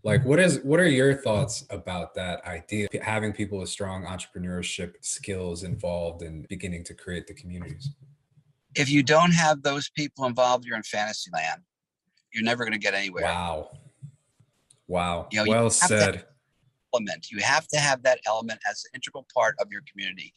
Like, what are your thoughts about that idea? Having people with strong entrepreneurship skills involved and beginning to create the communities. If you don't have those people involved, you're in fantasy land. You're never going to get anywhere. Wow. Wow. You know, you Well have to have said. element. You have to have that element as an integral part of your community.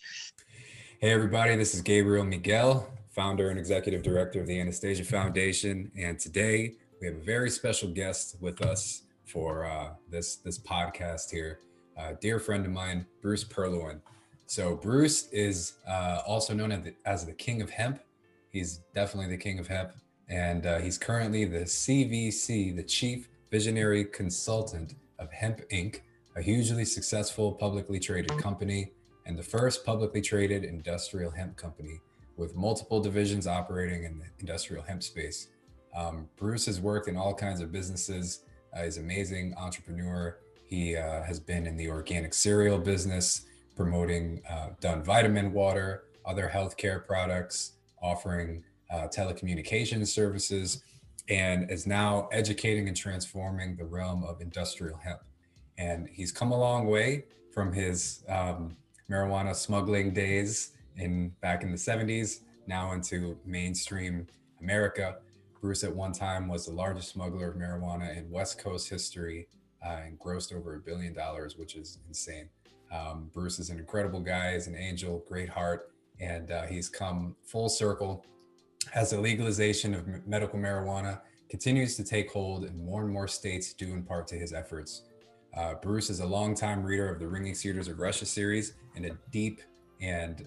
Hey, everybody. This is Gabriel Miguel, founder and executive director of the Anastasia Foundation. And today we have a very special guest with us for this podcast here. A dear friend of mine, Bruce Perloin. So Bruce is also known as the King of Hemp. He's definitely the King of Hemp. And he's currently the CVC, the Chief Visionary Consultant of Hemp Inc., a hugely successful publicly traded company and the first publicly traded industrial hemp company with multiple divisions operating in the industrial hemp space. Bruce has worked in all kinds of businesses. He's an amazing entrepreneur. He has been in the organic cereal business, promoting Done Vitamin Water, other healthcare products, offering telecommunications services, and is now educating and transforming the realm of industrial hemp. And he's come a long way from his marijuana smuggling days back in the 70s, now into mainstream America. Bruce at one time was the largest smuggler of marijuana in West Coast history and grossed over $1 billion, which is insane. Bruce is an incredible guy, he's an angel, great heart, and he's come full circle as the legalization of medical marijuana continues to take hold in more and more states due in part to his efforts. Bruce is a longtime reader of the Ringing Cedars of Russia series and a deep and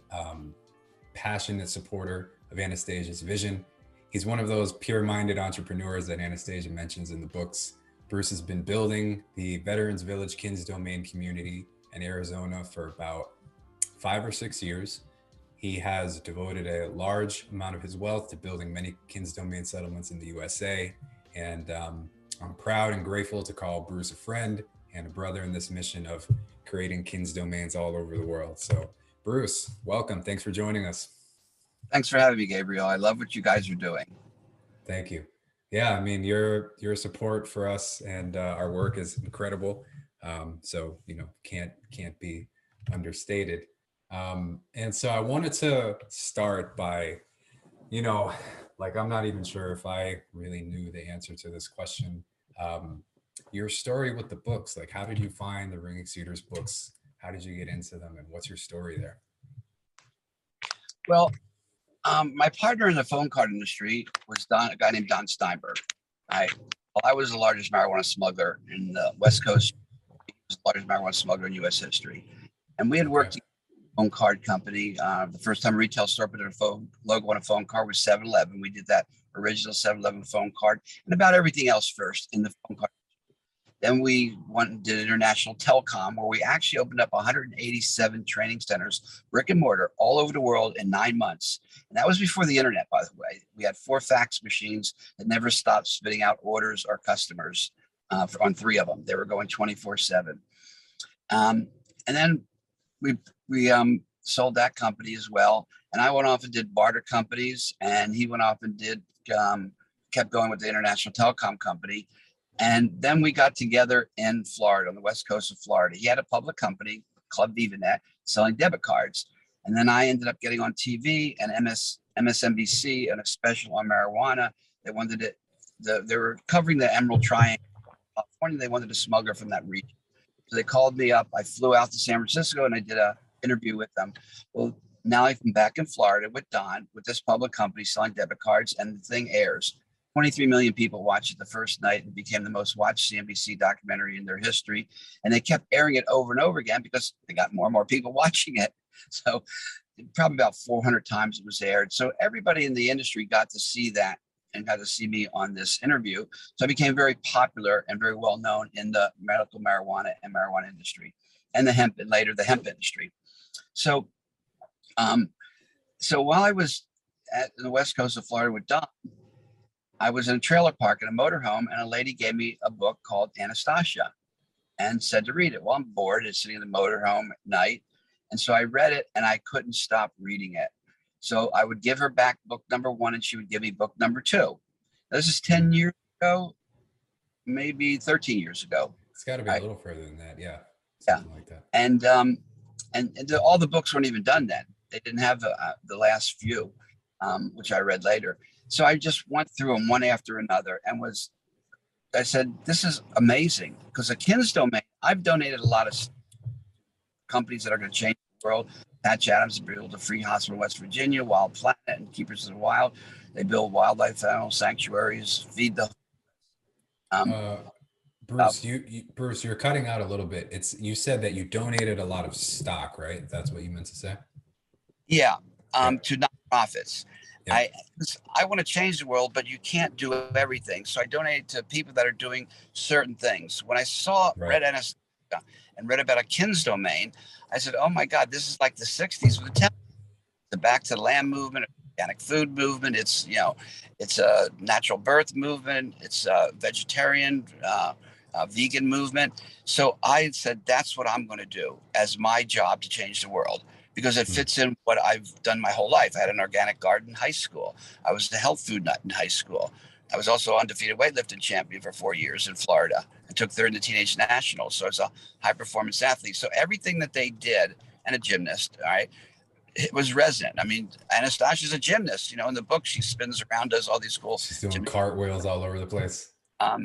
passionate supporter of Anastasia's vision. He's one of those pure-minded entrepreneurs that Anastasia mentions in the books. Bruce has been building the Veterans Village Kins Domain community in Arizona for about 5 or 6 years. He has devoted a large amount of his wealth to building many Kins Domain settlements in the USA. And I'm proud and grateful to call Bruce a friend and a brother in this mission of creating Kins Domains all over the world. So Bruce, welcome. Thanks for joining us. Thanks for having me, Gabriel. I love what you guys are doing. Thank you. Yeah, I mean, your support for us and our work is incredible. So, can't be understated. And so I wanted to start by, I'm not even sure if I really knew the answer to this question. Your story with the books, like how did you find the Ringing Cedars books? How did you get into them, and what's your story there? Well, my partner in the phone card industry was a guy named Don Steinberg. I was the largest marijuana smuggler in the West Coast. He was the largest marijuana smuggler in U.S. history. And we had worked in a phone card company. The first time a retail store put a phone logo on a phone card was 7-Eleven. We did that original 7-Eleven phone card and about everything else first in the phone card. Then we went and did international telecom, where we actually opened up 187 training centers, brick and mortar, all over the world in 9 months. And that was before the internet, by the way. We had 4 fax machines that never stopped spitting out orders or customers on 3 of them. They were going 24/7. And then we sold that company as well. And I went off and did barter companies, and he went off and kept going with the international telecom company. And then we got together in Florida, on the west coast of Florida. He had a public company, Club VivaNet, selling debit cards. And then I ended up getting on TV and MSNBC and a special on marijuana. They wanted it. They were covering the Emerald Triangle, California. They wanted a smuggler from that region. So they called me up. I flew out to San Francisco and I did an interview with them. Well, now I'm back in Florida with Don, with this public company selling debit cards, and the thing airs. 23 million people watched it the first night and became the most watched CNBC documentary in their history. And they kept airing it over and over again because they got more and more people watching it. So probably about 400 times it was aired. So everybody in the industry got to see that and got to see me on this interview. So I became very popular and very well known in the medical marijuana and marijuana industry, and the hemp, and later the hemp industry. So, while I was at the west coast of Florida with Don, I was in a trailer park in a motorhome, and a lady gave me a book called Anastasia and said to read it. Well, I'm bored. It's sitting in the motorhome at night. And so I read it, and I couldn't stop reading it. So I would give her back book number 1, and she would give me book number 2. Now, this is 10 years ago, maybe 13 years ago. It's got to be a Right? little further than that. Yeah, Yeah. something like that. All the books weren't even done then. They didn't have the last few, which I read later. So I just went through them one after another and I said, this is amazing because the Kins domain, I've donated a lot of companies that are going to change the world. Patch Adams built a free hospital in West Virginia, Wild Planet and Keepers of the Wild. They build wildlife animal sanctuaries, feed the um, Uh, uh, Bruce, Bruce, you're cutting out a little bit. You said that you donated a lot of stock, right? That's what you meant to say. yeah, Yep. to nonprofits. Yep. I I want to change the world, but you can't do everything. So I donated to people that are doing certain things. When I saw Right. Red Anesthesia and read about a Kins domain, I said, "Oh my God, this is like the '60s with the Back to the Land movement, organic food movement. It's a natural birth movement. It's a vegetarian, vegan movement." So I said, that's what I'm going to do as my job to change the world because it Hmm. fits in what I've done my whole life. I had an organic garden in high school. I was the health food nut in high school. I was also undefeated weightlifting champion for 4 years in Florida. I took third in the teenage nationals. So I was a high performance athlete. So everything that they did, and a gymnast, all right, it was resonant. I mean, Anastasia's a gymnast. In the book, she spins around, does all these cool She's doing gymnastics. cartwheels all over the place. Um,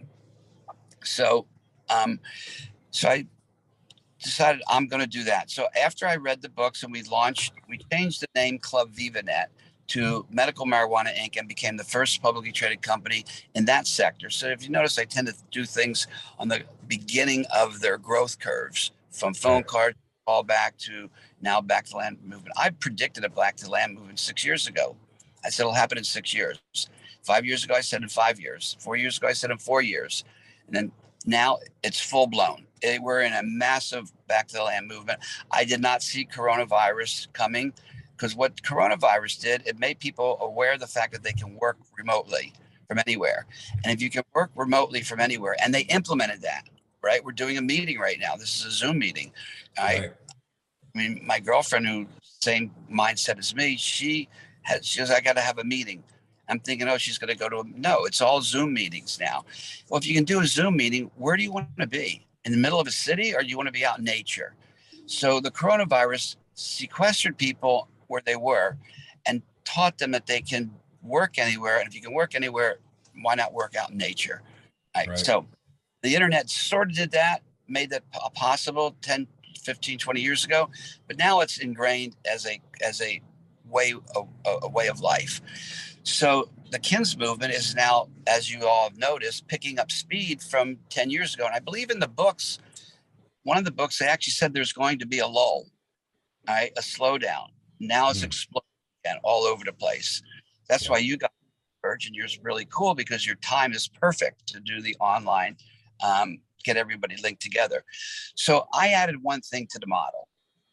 so, um, so I decided I'm going to do that. So after I read the books and we changed the name Club VivaNet to Medical Marijuana Inc. and became the first publicly traded company in that sector. So if you notice, I tend to do things on the beginning of their growth curves from phone Right. card call back to now back to land movement. I predicted a back to land movement 6 years ago. I said it'll happen in 6 years. 5 years ago, I said in 5 years. 4 years ago, I said in 4 years. And then now it's full blown. We're in a massive back to the land movement. I did not see coronavirus coming because what coronavirus did, it made people aware of the fact that they can work remotely from anywhere. And if you can work remotely from anywhere, and they implemented that, right? We're doing a meeting right now. This is a Zoom meeting. Right. I mean, my girlfriend, who same mindset as me, she goes, I got to have a meeting. I'm thinking, oh, she's going to go to no, it's all Zoom meetings now. Well, if you can do a Zoom meeting, where do you want to be? In the middle of a city, or do you want to be out in nature? So the coronavirus sequestered people where they were and taught them that they can work anywhere. And if you can work anywhere, why not work out in nature? Right. Right. So the internet sort of did that, made that possible 10, 15, 20 years ago, but now it's ingrained as a way of life. So the Kins movement is now, as you all have noticed, picking up speed from 10 years ago. And I believe in the books, one of the books, they actually said there's going to be a lull, right? A slowdown. Now it's Hmm. exploding and all over the place. That's why Yep. you got Virgin. Yours really cool because your time is perfect to do the online, get everybody linked together. So I added one thing to the model.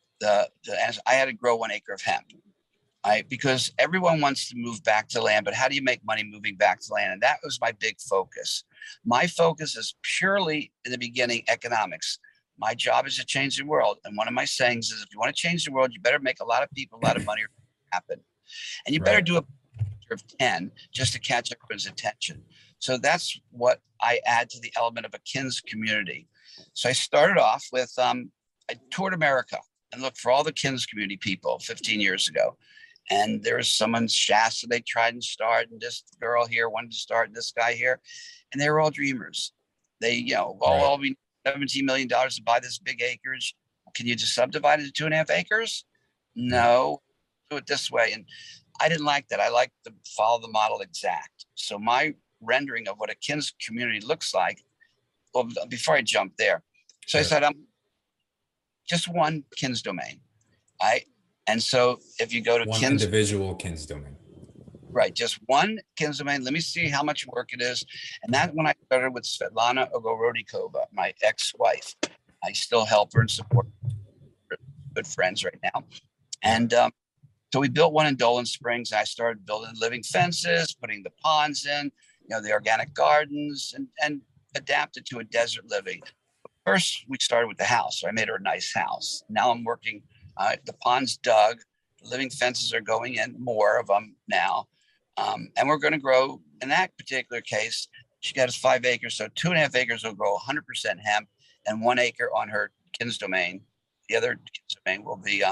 As I had to grow 1 acre of hemp, right? Because everyone wants to move back to land, but how do you make money moving back to land? And that was my big focus. My focus is purely in the beginning economics. My job is to change the world. And one of my sayings is if you want to change the world, you better make a lot of people a lot of money happen. And you better Right. do a of 10 just to catch everyone's attention. So that's what I add to the element of a Kins community. So I started off with I toured America and looked for all the Kins community people 15 years ago. And there was someone Shasta they tried and start, and this girl here wanted to start, and this guy here, and they were all dreamers. They, Right. well, we need $17 million to buy this big acreage. Can you just subdivide it to 2.5 acres? Yeah. No, do it this way. And I didn't like that. I like to follow the model exact. So my rendering of what a Kins community looks like. Well, before I jump there, so I Sure. said I'm just one Kins domain. I and so if you go to One Kins, individual Kins domain. right, just one Kins domain. Let me see how much work it is. And that when I started with Svetlana Ogorodnikova, my ex-wife, I still help her and support her. Good friends right now. Yeah. And so we built one in Dolan Springs. I started building living fences, putting the ponds in, the organic gardens, and adapted to a desert living. First, we started with the house. So I made her a nice house. Now I'm working. The ponds dug. The living fences are going in, more of them now. And we're going to grow. In that particular case, she got us 5 acres. So 2.5 acres will grow 100% hemp. and 1 acre on her Kins domain. The other Kins domain will be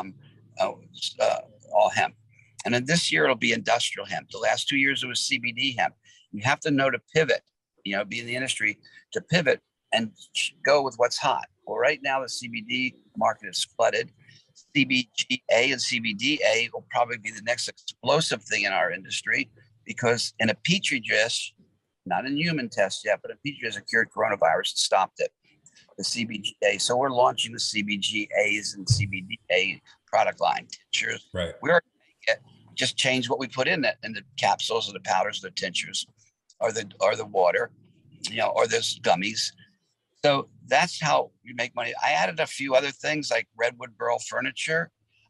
all hemp. And then this year it'll be industrial hemp. The last 2 years it was CBD hemp. You have to know to pivot, be in the industry, to pivot and go with what's hot. Well, right now the CBD market is flooded. CBGA and CBDA will probably be the next explosive thing in our industry, because in a petri dish, not in human tests yet, but a petri dish, a cured coronavirus and stopped it. The CBGA. So we're launching the CBGAs and CBDA product line. Sure. Right. We are just change what we put in the capsules or the powders, or the tinctures, or the water, or those gummies. So that's how you make money. I added a few other things like redwood burl furniture.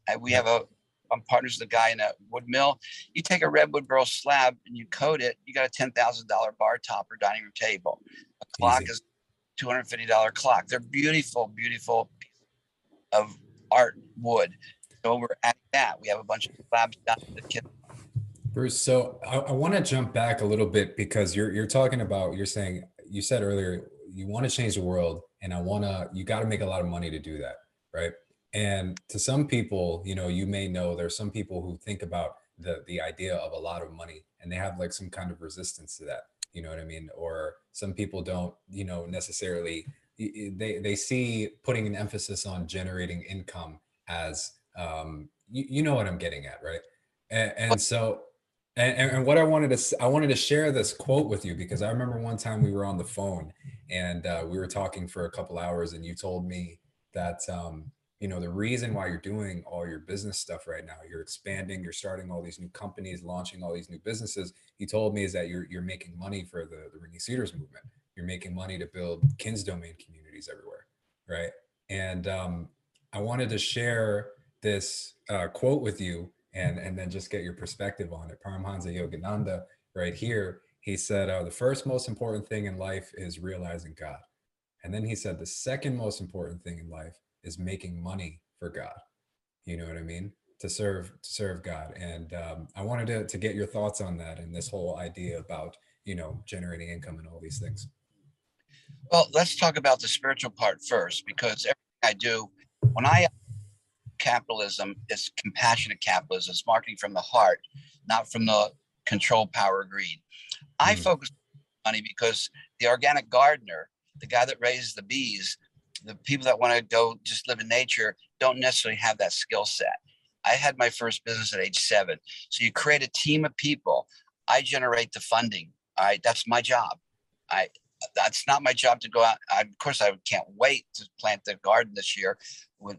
I'm partners with a guy in a wood mill. You take a redwood burl slab and you coat it, you got a $10,000 bar top or dining room table. A clock is $250 clock. They're beautiful, beautiful piece of art wood. So we're adding that. We have a bunch of slabs down in the kitchen. Bruce, so I want to jump back a little bit, because you're talking about, you said earlier, you want to change the world, and you got to make a lot of money to do that, right? And to some people, you may know there's some people who think about the idea of a lot of money, and they have like some kind of resistance to that, you know what I mean? Or some people don't, necessarily, they see putting an emphasis on generating income as, you know what I'm getting at, right? And so, and what I wanted to share this quote with you, because I remember one time we were on the phone and we were talking for a couple hours, and you told me that, the reason why you're doing all your business stuff right now, you're expanding, you're starting all these new companies, launching all these new businesses. You told me is that you're making money for the Ringing Cedars movement. You're making money to build Kins domain communities everywhere, right? And I wanted to share this quote with you, and then just get your perspective on it. Paramhansa Yogananda, right here, he said, the first most important thing in life is realizing God. And then he said, the second most important thing in life is making money for God. You know what I mean? To serve God. And I wanted to get your thoughts on that, and this whole idea about, generating income and all these things. Well, let's talk about the spiritual part first, because everything I do, when I capitalism is compassionate capitalism. It's marketing from the heart, not from the control, power, greed. I focus on money because the organic gardener, the guy that raises the bees, the people that want to go just live in nature don't necessarily have that skill set. I had my first business at age 7. So you create a team of people. I generate the funding. That's my job. That's not my job to go out. Of course, I can't wait to plant the garden this year with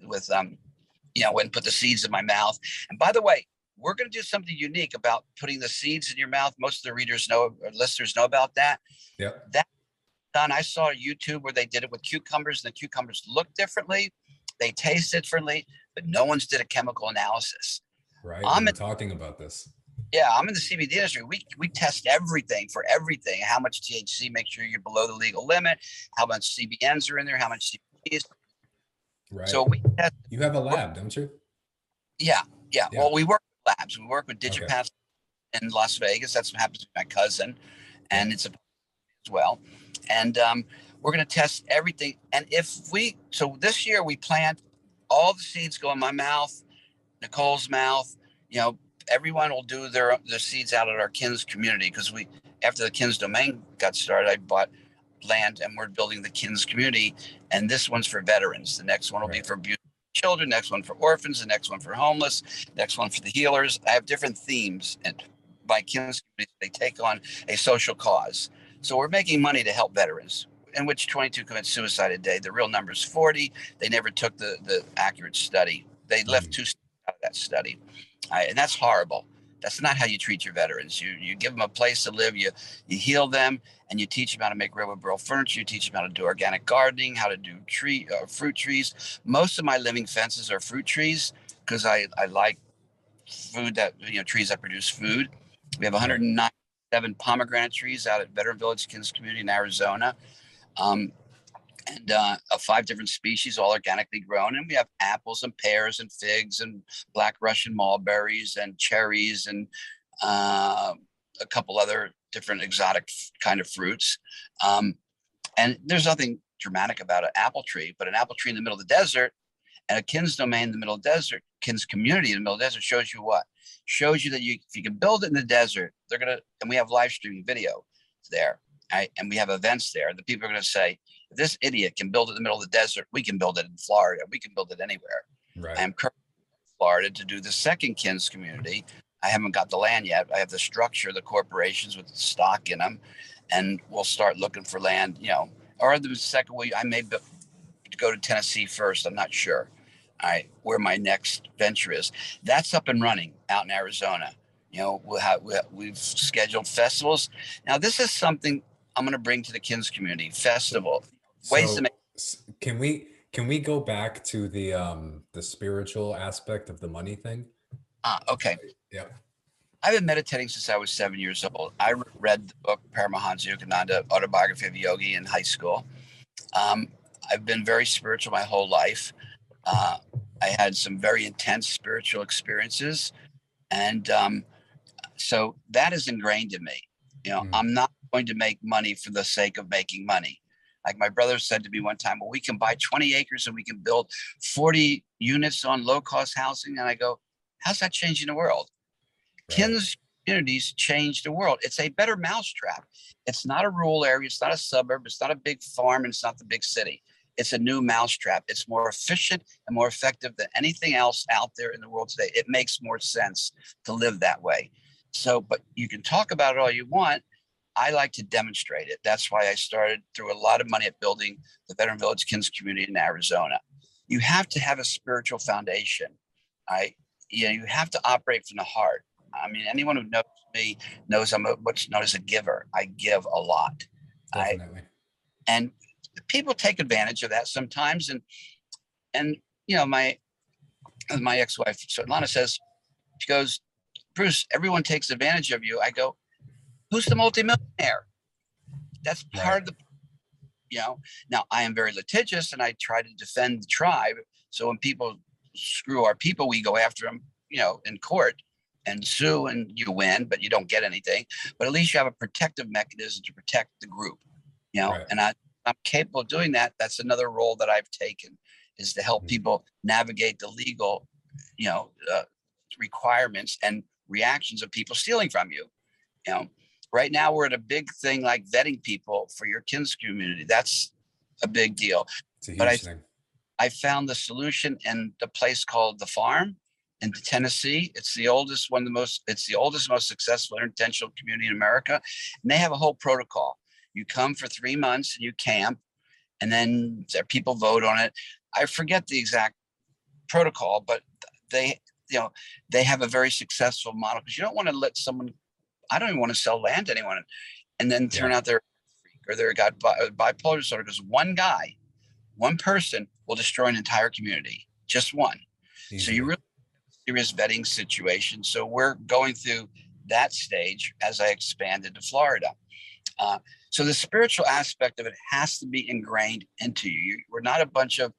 and put the seeds in my mouth. And by the way, we're going to do something unique about putting the seeds in your mouth. Most of the readers know, or listeners know about that. Yeah. That done. I saw YouTube where they did it with cucumbers, and the cucumbers look differently. They taste differently, but no one's did a chemical analysis. Right. I'm talking about this. Yeah, I'm in the CBD industry. We test everything for everything. How much THC, make sure you're below the legal limit. How much CBNs are in there, how much CBDs. Right. So you have a lab, don't you? Yeah. Well, we work with labs. We work with Digipass in Las Vegas. That's what happens to my cousin, and it's as well. And we're going to test everything. And so this year we plant, all the seeds go in my mouth, Nicole's mouth. Everyone will do their seeds out at our Kins community, because after the Kins domain got started, I bought land and we're building the Kins community. And this one's for veterans. The next one will be for children. Next one for orphans. The next one for homeless. Next one for the healers. I have different themes, and by Kins community, they take on a social cause. So we're making money to help veterans, in which 22 commit suicide a day. The real number is 40. They never took the accurate study. They left 2 out of that study. And that's horrible. That's not how you treat your veterans. You give them a place to live, you heal them, and you teach them how to make redwood burl furniture. You teach them how to do organic gardening, how to do fruit trees. Most of my living fences are fruit trees, because I like food that, trees that produce food. We have 197 pomegranate trees out at Veteran Village Kins Community in Arizona. And of 5 different species, all organically grown. And we have apples and pears and figs and black Russian mulberries and cherries and a couple other different exotic kind of fruits. And there's nothing dramatic about an apple tree, but an apple tree in the middle of the desert and a KINS domain in the middle of the desert, KINS community in the middle of the desert shows you what? Shows you that if you can build it in the desert, and we have live streaming video there, right? And we have events there. The people are going to say, if this idiot can build it in the middle of the desert, we can build it in Florida. We can build it anywhere. Right. I am currently in Florida to do the second KINS community. I haven't got the land yet. I have the structure, the corporations with the stock in them, and we'll start looking for land, or the second way I may go to Tennessee first. I'm not sure. All right, where my next venture is. That's up and running out in Arizona. We've scheduled festivals. Now, this is something I'm going to bring to the KINS community festival. Ways to make. Can we go back to the spiritual aspect of the money thing? Okay. Yeah. I've been meditating since I was 7 years old. I read the book Paramahansa Yogananda, Autobiography of a Yogi, in high school. I've been very spiritual my whole life. I had some very intense spiritual experiences. And so that is ingrained in me. I'm not going to make money for the sake of making money. Like my brother said to me one time, well, we can buy 20 acres and we can build 40 units on low-cost housing. And I go, how's that changing the world? Right. KINS communities change the world. It's a better mousetrap. It's not a rural area. It's not a suburb. It's not a big farm. And it's not the big city. It's a new mousetrap. It's more efficient and more effective than anything else out there in the world today. It makes more sense to live that way. So, but you can talk about it all you want. I like to demonstrate it. That's why I threw a lot of money at building the Veteran Village KINS community in Arizona. You have to have a spiritual foundation. You have to operate from the heart. I mean, anyone who knows me knows I'm what's known as a giver. I give a lot. Definitely. And people take advantage of that sometimes. And my ex-wife, Svetlana, says, she goes, Bruce, everyone takes advantage of you. I go, who's the multimillionaire? That's part of now I am very litigious and I try to defend the tribe. So when people screw our people, we go after them, in court and sue, and you win, but you don't get anything. But at least you have a protective mechanism to protect the group, and I'm capable of doing that. That's another role that I've taken, is to help people navigate the legal, requirements and reactions of people stealing from you. Right now we're at a big thing like vetting people for your KINS community. That's a big deal. It's a huge thing. I found the solution in the place called The Farm in Tennessee. It's the oldest, most successful intentional community in America. And they have a whole protocol. You come for 3 months and you camp, and then people vote on it. I forget the exact protocol, but they have a very successful model, because you don't want to let someone, I don't even want to sell land to anyone and then turn out they're got bipolar disorder, because one person will destroy an entire community, just one. Easy. So you really serious vetting situation. So we're going through that stage as I expanded to Florida. So the spiritual aspect of it has to be ingrained into you. We're not a bunch of,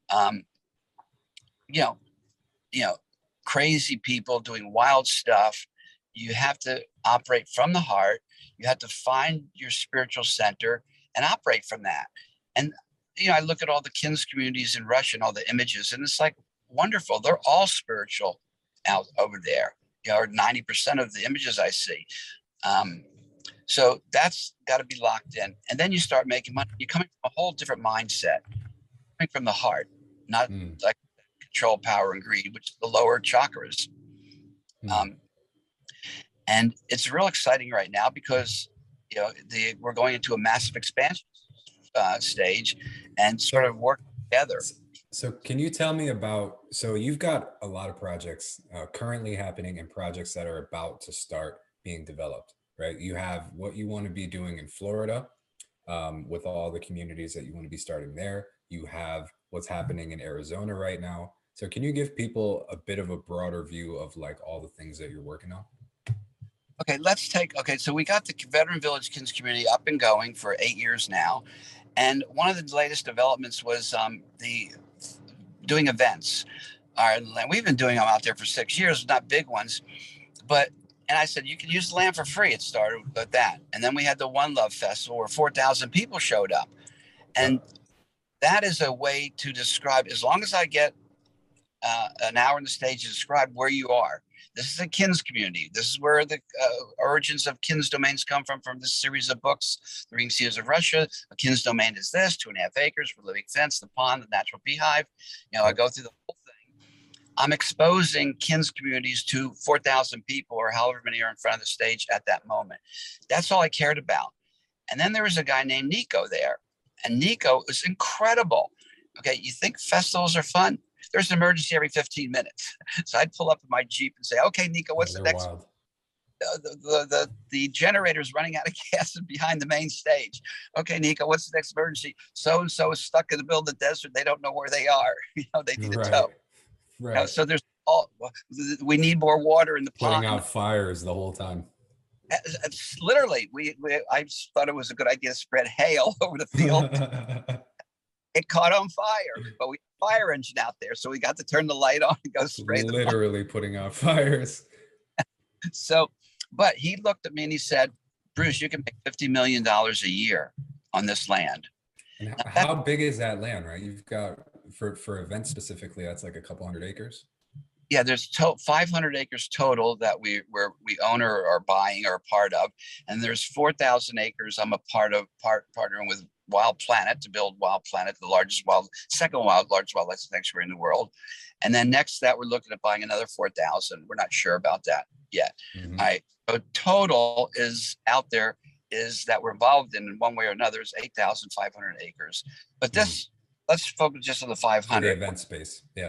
crazy people doing wild stuff. You have to operate from the heart. You have to find your spiritual center and operate from that. And, I look at all the KINS communities in Russia and all the images, and it's like wonderful. They're all spiritual out over there, or 90% of the images I see. So that's got to be locked in. And then you start making money. You're coming from a whole different mindset, coming from the heart, not like control, power, and greed, which is the lower chakras. And it's real exciting right now because, we're going into a massive expansion stage and sort of work together. So can you tell me so you've got a lot of projects currently happening and projects that are about to start being developed, right? You have what you want to be doing in Florida with all the communities that you want to be starting there. You have what's happening in Arizona right now. So can you give people a bit of a broader view of like all the things that you're working on? Okay, so we got the Veteran Village KINS community up and going for 8 years now. And one of the latest developments was doing events. And we've been doing them out there for 6 years, not big ones. And I said, you can use the land for free. It started with that. And then we had the One Love Festival where 4,000 people showed up. And that is a way to describe, as long as I get an hour on the stage to describe where you are. This is a KINS community. This is where the origins of KINS domains come from this series of books, The Ring Seals of Russia. A KINS domain is this, 2.5 acres for living fence, the pond, the natural beehive. I go through the whole thing. I'm exposing KINS communities to 4,000 people or however many are in front of the stage at that moment. That's all I cared about. And then there was a guy named Nico there. And Nico is incredible. Okay, you think festivals are fun? There's an emergency every 15 minutes. So I'd pull up in my Jeep and say, okay, Nico, what's the next? The generator's running out of gas behind the main stage. Okay, Nico, what's the next emergency? So-and-so is stuck in the middle of the desert. They don't know where they are. They need a tow. Right. So we need more water in the pond. Putting out fires the whole time. It's literally, I thought it was a good idea to spread hail over the field. It caught on fire, but we had a fire engine out there, so we got to turn the light on and go spray. Literally putting out fires. So, but he looked at me and he said, "Bruce, you can make $50 million a year on this land." And how big is that land? Right, you've got for events specifically, that's like a couple hundred acres. Yeah, there's 500 acres total that we own or are buying or are part of, and there's 4,000 acres. I'm a partnering with Wild Planet to build Wild Planet, the second largest wildlife sanctuary in the world. And then next to that, we're looking at buying another 4,000. We're not sure about that yet. Mm-hmm. So total is out there is that we're involved in one way or another is 8,500 acres. But this, let's focus just on the 500. The event space, yeah.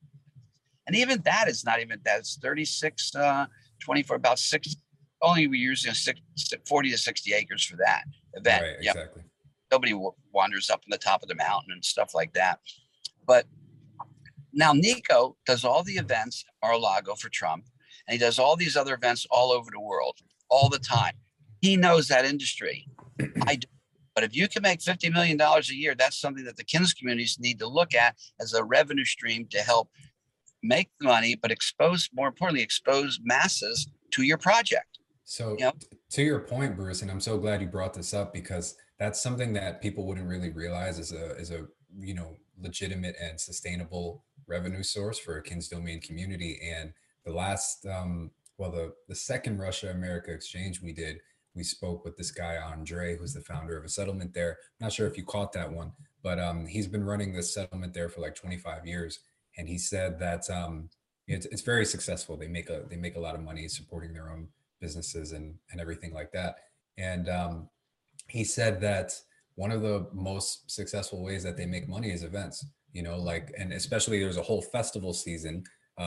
And even that is not even that. It's 36, 24, about 60. Only we're using 40 to 60 acres for that event. Right, exactly. Nobody wanders up on the top of the mountain and stuff like that. But now Nico does all the events at Mar-a-Lago for Trump, and he does all these other events all over the world, all the time. He knows that industry. I do. But if you can make $50 million a year, that's something that the KINS communities need to look at as a revenue stream to help make the money, but more importantly, expose masses to your project. So to your point, Bruce, and I'm so glad you brought this up because that's something that people wouldn't really realize is a legitimate and sustainable revenue source for a KINS domain community. And the last, the second Russia America exchange we spoke with this guy, Andre, who's the founder of a settlement there. I'm not sure if you caught that one, but he's been running this settlement there for like 25 years. And he said that it's very successful. They make a lot of money supporting their own businesses and everything like that. And he said that one of the most successful ways that they make money is events, and especially there's a whole festival season,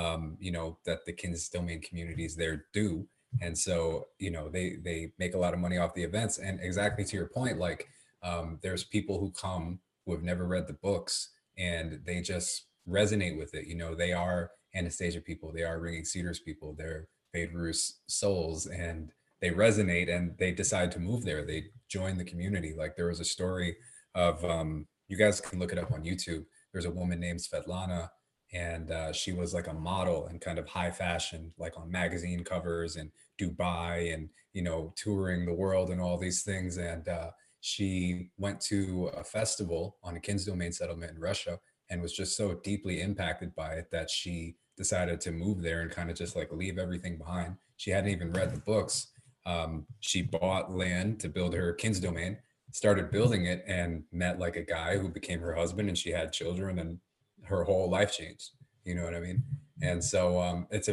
that the KINS domain communities there do. And so, they make a lot of money off the events. And exactly to your point, there's people who come who have never read the books and they just resonate with it. They are Anastasia people, they are Ringing Cedars people, they're Belarus souls, and they resonate and they decide to move there. They join the community. Like there was a story of, you guys can look it up on YouTube. There's a woman named Svetlana, and she was like a model and kind of high fashion, like on magazine covers and Dubai and, touring the world and all these things. And she went to a festival on a KINS domain settlement in Russia and was just so deeply impacted by it that she decided to move there and kind of just like leave everything behind. She hadn't even read the books. She bought land to build her KINS domain, started building it, and met like a guy who became her husband, and she had children, and her whole life changed. You know what I mean? And so it's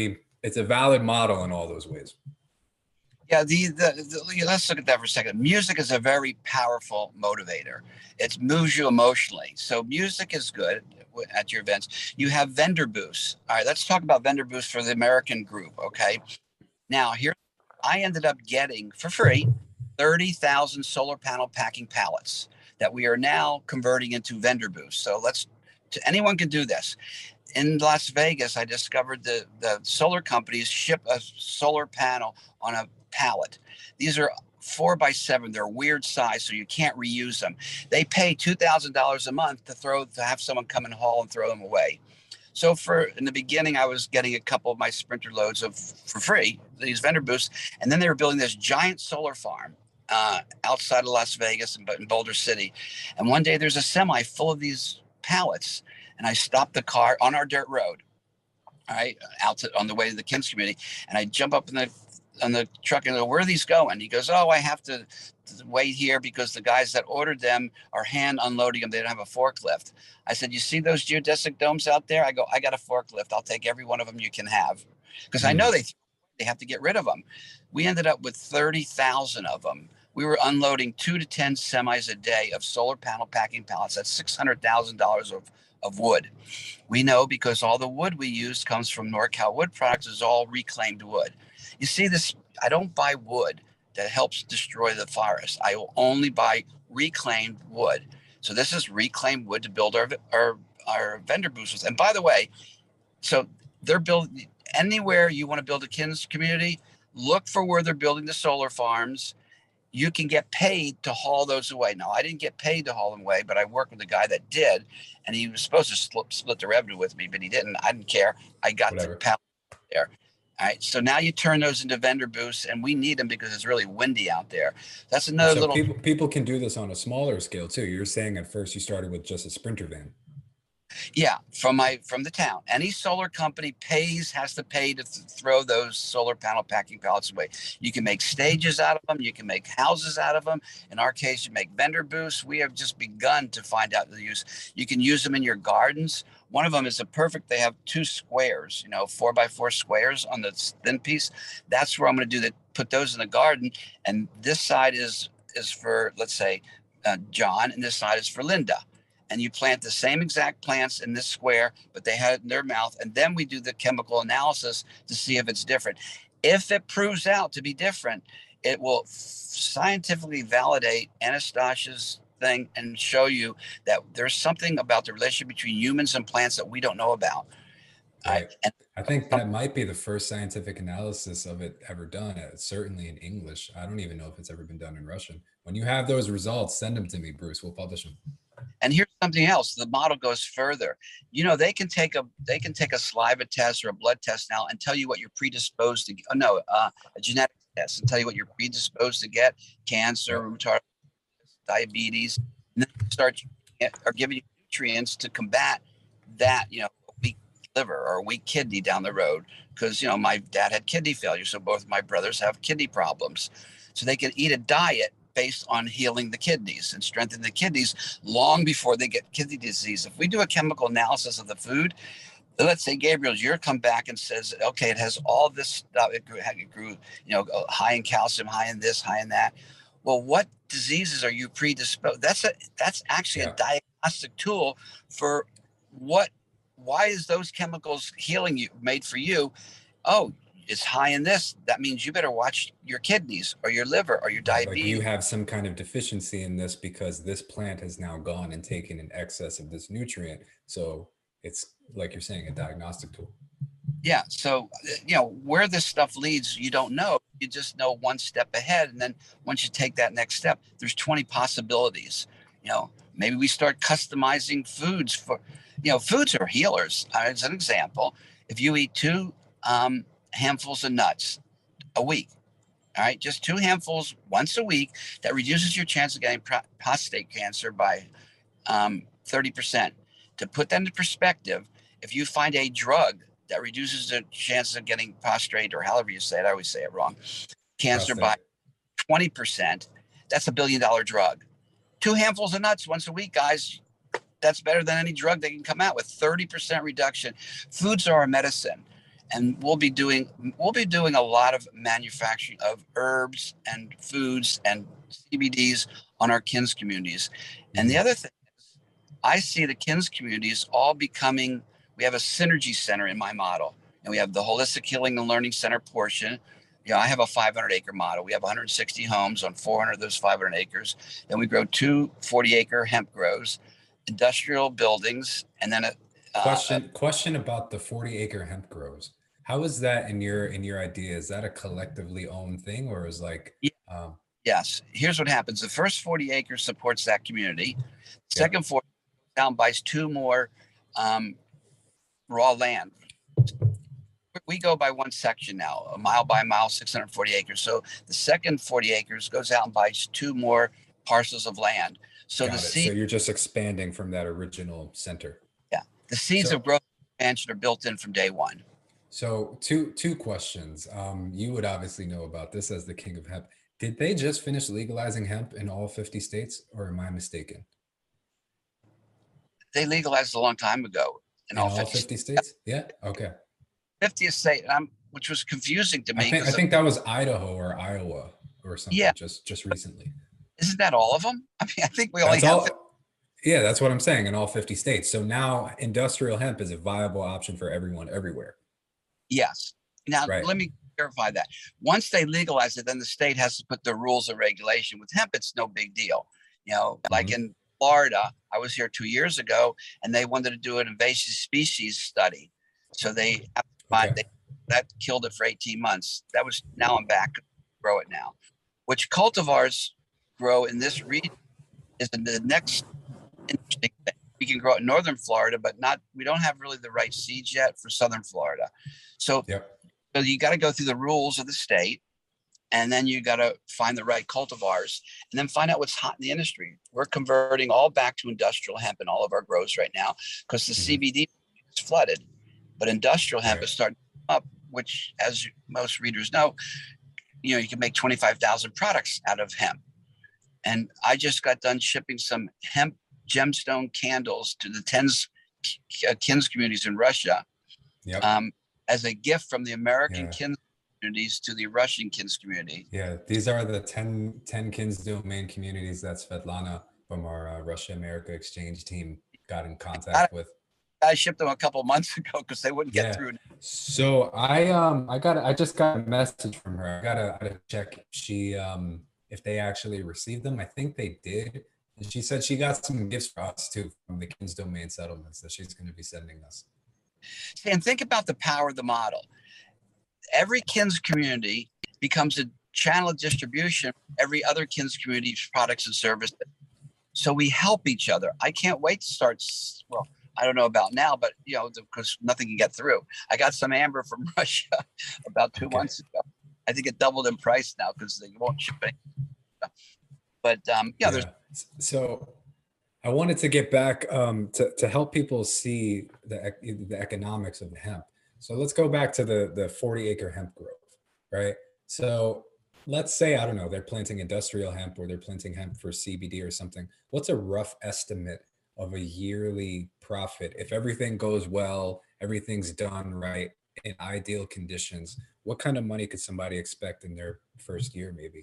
a valid model in all those ways. Yeah, let's look at that for a second. Music is a very powerful motivator. It moves you emotionally. So music is good at your events. You have vendor booths. All right, let's talk about vendor booths for the American group, okay? Now, here I ended up getting, for free, 30,000 solar panel packing pallets that we are now converting into vendor booths. So anyone can do this. In Las Vegas, I discovered the solar companies ship a solar panel on a pallet. These are 4x7. They're weird size, so you can't reuse them. They pay $2,000 a month to have someone come and haul and throw them away. So in the beginning, I was getting a couple of my Sprinter loads for free, these vendor booths, and then they were building this giant solar farm outside of Las Vegas, but in Boulder City. And one day there's a semi full of these pallets, and I stopped the car on our dirt road, all right, on the way to the Kins community, and I jump up in the truck and go, "Where are these going?" He goes, "Oh, I have to wait here because the guys that ordered them are hand unloading them. They don't have a forklift." I said, "You see those geodesic domes out there?" I go, "I got a forklift. I'll take every one of them you can have," because I know they have to get rid of them. We ended up with 30,000 of them. We were unloading 2 to 10 semis a day of solar panel packing pallets. That's $600,000 of wood. We know because all the wood we use comes from NorCal Wood Products, is all reclaimed wood. You see this, I don't buy wood that helps destroy the forest. I will only buy reclaimed wood. So this is reclaimed wood to build our vendor booths with. And by the way, so they're building anywhere you want to build a Kins community, look for where they're building the solar farms. You can get paid to haul those away. Now, I didn't get paid to haul them away, but I worked with a guy that did, and he was supposed to split the revenue with me, but he didn't. I didn't care. I got the pallet there. All right. So now you turn those into vendor booths, and we need them because it's really windy out there. That's another so little. People can do this on a smaller scale too. You're saying at first you started with just a Sprinter van. Yeah, from the town. Any solar company has to pay to throw those solar panel packing pallets away. You can make stages out of them. You can make houses out of them. In our case, you make vendor booths. We have just begun to find out the use. You can use them in your gardens. One of them is they have 2 squares, 4x4 squares on the thin piece. That's where I'm going to put those in the garden. And this side is for, let's say, John, and this side is for Linda. And you plant the same exact plants in this square, but they had it in their mouth. And then we do the chemical analysis to see if it's different. If it proves out to be different, it will scientifically validate Anastasia's thing and show you that there's something about the relationship between humans and plants that we don't know about. Right. I think that might be the first scientific analysis of it ever done. Certainly in English. I don't even know if it's ever been done in Russian. When you have those results, send them to me, Bruce. We'll publish them. And here's something else. The model goes further. They can take a saliva test or a blood test now and tell you what you're predisposed to. A genetic test and tell you what you're predisposed to get: cancer, rheumatoid, diabetes. And then start giving you nutrients to combat that. A weak liver or a weak kidney down the road. Because my dad had kidney failure, so both my brothers have kidney problems. So they can eat a diet based on healing the kidneys and strengthening the kidneys long before they get kidney disease. If we do a chemical analysis of the food, let's say Gabriel's year come back and says, okay, it has all this stuff. It grew, high in calcium, high in this, high in that. Well, what diseases are you predisposed? That's actually a diagnostic tool for why is those chemicals healing you, made for you? Oh, it's high in this. That means you better watch your kidneys or your liver or your diabetes. Like you have some kind of deficiency in this because this plant has now gone and taken an excess of this nutrient. So it's, like you're saying, a diagnostic tool. Yeah. So, where this stuff leads, you don't know. You just know one step ahead. And then once you take that next step, there's 20 possibilities. Maybe we start customizing foods for, foods are healers. As an example, if you eat 2 handfuls of nuts a week, all right, just 2 handfuls once a week, that reduces your chance of getting prostate cancer by 30%. To put that into perspective, if you find a drug that reduces the chances of getting prostate, or however you say it, I always say it wrong, cancer by 20%, that's $1 billion drug. 2 handfuls of nuts once a week, guys, that's better than any drug they can come out with. 30% reduction. Foods are a medicine. And we'll be doing a lot of manufacturing of herbs and foods and CBDs on our Kins communities. And the other thing is, I see the Kins communities all becoming, we have a synergy center in my model, and we have the holistic healing and learning center portion. I have a 500-acre model. We have 160 homes on 400 of those 500 acres. Then we grow 2 40-acre hemp grows, industrial buildings, and then Question about the 40-acre hemp grows. How is that in your idea? Is that a collectively owned thing, or is like? Yes. Here's what happens: the first 40 acres supports that community. Second 40 town buys 2 more raw land. we go by one section now, a mile by mile, 640 acres. So the second 40 acres goes out and buys two more parcels of land. So the Got it. So seed, you're just expanding from that original center. yeah, the seeds So of growth expansion are built in from day one. so two questions. You would obviously know about this as the king of hemp. Did they just finish legalizing hemp in all 50 states, or am I mistaken? They legalized a long time ago in In all all 50 50 states? Yeah. Okay. 50th state, and which was confusing to I me think I because, think that was Idaho or Iowa or yeah, something just recently. isn't that all of them? I mean, I think we only That's have all. Yeah, that's what I'm saying, in all 50 states. So now industrial hemp is a viable option for everyone everywhere. yes. Now, Right. let me clarify that. Once they legalize it, then the state has to put the rules and regulation. With hemp, it's no big deal. Like Mhm. in Florida, I was here 2 years ago, and they wanted to do an invasive species study. So they have to find Okay. that killed it for 18 months. That was now I'm back, grow it now. Which cultivars grow in this region is the next interesting thing. We can grow it in northern Florida, but not we don't have really the right seeds yet for southern Florida. So Yep. so you got to go through the rules of the state, and then you got to find the right cultivars, and then find out what's hot in the industry. We're converting all back to industrial hemp in all of our grows right now because the Mhm. CBD is flooded, but industrial hemp Right. is starting up, which, as most readers know, you can make 25,000 products out of hemp. And I just got done shipping some hemp gemstone candles to the tens Kins communities in Russia, Yep. um, as a gift from the American Yeah. Kins communities to the Russian Kins community. Yeah. These are the 10 Kins domain communities that Svetlana from our Russia America exchange team got in I, contact with. I shipped them a couple of months ago because they wouldn't get Yeah. through. So I just got a message from her. I gotta check if she if they actually received them. I think they did. And she said she got some gifts for us too from the Kins Domain settlements that she's gonna be sending us. And think about the power of the model. Every Kins community becomes a channel of distribution for every other Kins community's products and services. So we help each other. I can't wait to start. Well, I don't know about now, but because nothing can get through. I got some amber from Russia about 2 months Okay. ago. I think it doubled in price now because they won't ship it. But yeah, there's Yeah. So I wanted to get back to help people see the economics of the hemp. So let's go back to the 40-acre hemp growth, right? So let's say, I don't know, they're planting industrial hemp or they're planting hemp for CBD or something. What's a rough estimate of a yearly profit if everything goes well, everything's done right in ideal conditions? What kind of money could somebody expect in their first year, maybe?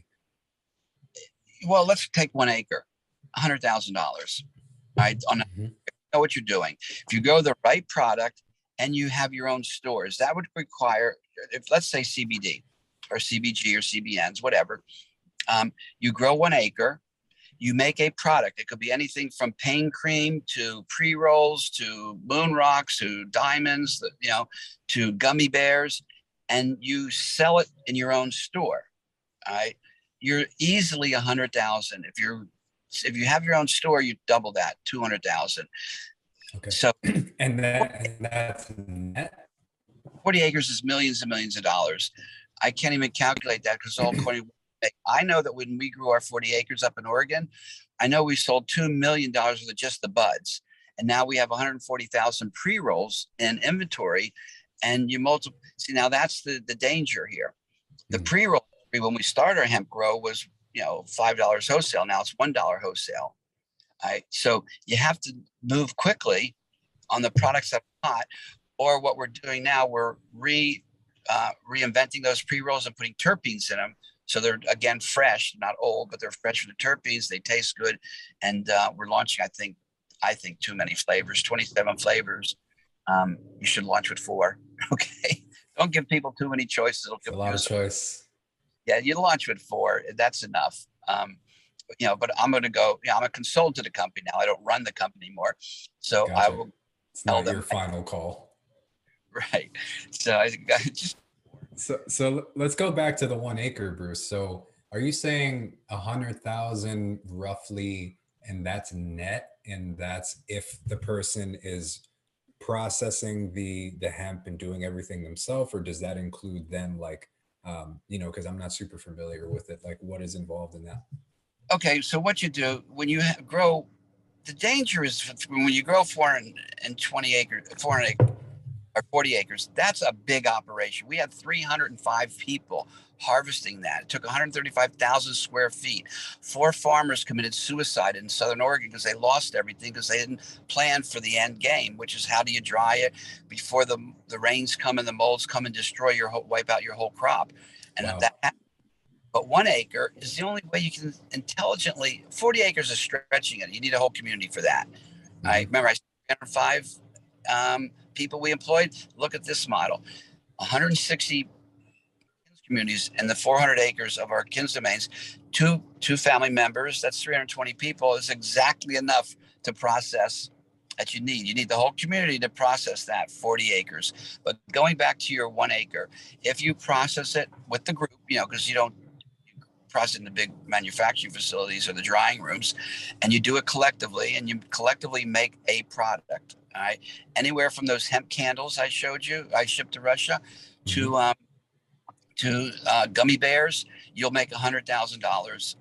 well, let's take 1 acre, $100,000. Right, Mhm. know what you're doing. If you grow the right product and you have your own stores, that would require, if let's say CBD or CBG or CBNs, whatever. You grow 1 acre, you make a product. It could be anything from pain cream to pre rolls to moon rocks to diamonds, to gummy bears, and you sell it in your own store. All right, you're easily 100,000. If you have your own store, you double that, 200,000. Okay. So And that's net. 40 acres is millions and millions of dollars. I can't even calculate that because all according. I know that when we grew our 40 acres up in Oregon, I know we sold $2 million with just the buds. And now we have 140,000 pre rolls in inventory. And you multiply. See, now that's the danger here. The Mm. pre roll, when we started our hemp grow, was $5 wholesale. Now it's $1 wholesale. Right. So you have to move quickly on the products that are hot. Or what we're doing now, we're reinventing those pre rolls and putting terpenes in them. So they're again fresh, not old, but they're fresh with the terpenes. They taste good, and we're launching. I think too many flavors, 27 flavors. You should launch with 4. Okay, don't give people too many choices; it'll It's a lot of confuse them. choice. Yeah, you launch with 4. That's enough. But I'm going to go. I'm a consultant to the company now. I don't run the company anymore, so I Gotcha. will It's tell not your them. final call. Right. So I just So let's go back to the 1 acre, Bruce. So are you saying 100,000 roughly, and that's net, and that's if the person is processing the hemp and doing everything themselves, or does that include them, like, you know, because I'm not super familiar with it, like what is involved in that? Okay, so what you do when you grow, the danger is when you grow 420 acres, 400 acres or 40 acres. That's a big operation. We had 305 people harvesting that. It took 135,000 square feet. 4 farmers committed suicide in Southern Oregon because they lost everything because they didn't plan for the end game, which is how do you dry it before the rains come and the molds come and destroy wipe out your whole crop. And Wow. that, but 1 acre is the only way you can intelligently. 40 acres is stretching it. You need a whole community for that. I Hmm. remember I said 305 people we employed. Look at this model: 160 communities and the 400 acres of our Kins domains. Two family members. That's 320 people. Is exactly enough to process that you need. You need the whole community to process that 40 acres. But going back to your 1 acre, if you process it with the group, you know, because you don't process in the big manufacturing facilities or the drying rooms, and you do it collectively, and you collectively make a product. All right, anywhere from those hemp candles I showed you, I shipped to Russia, Hmm. to gummy bears, you'll make $100,000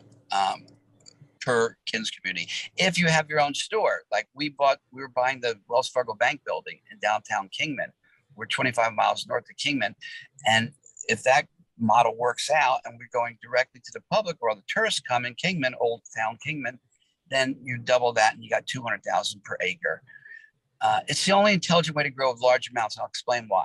per Kins community. If you have your own store, like we were buying the Wells Fargo Bank building in downtown Kingman. We're 25 miles north of Kingman, and if that model works out and we're going directly to the public where all the tourists come in Kingman, Old Town Kingman, then you double that and you got 200,000 per acre. It's the only intelligent way to grow large amounts. I'll explain why.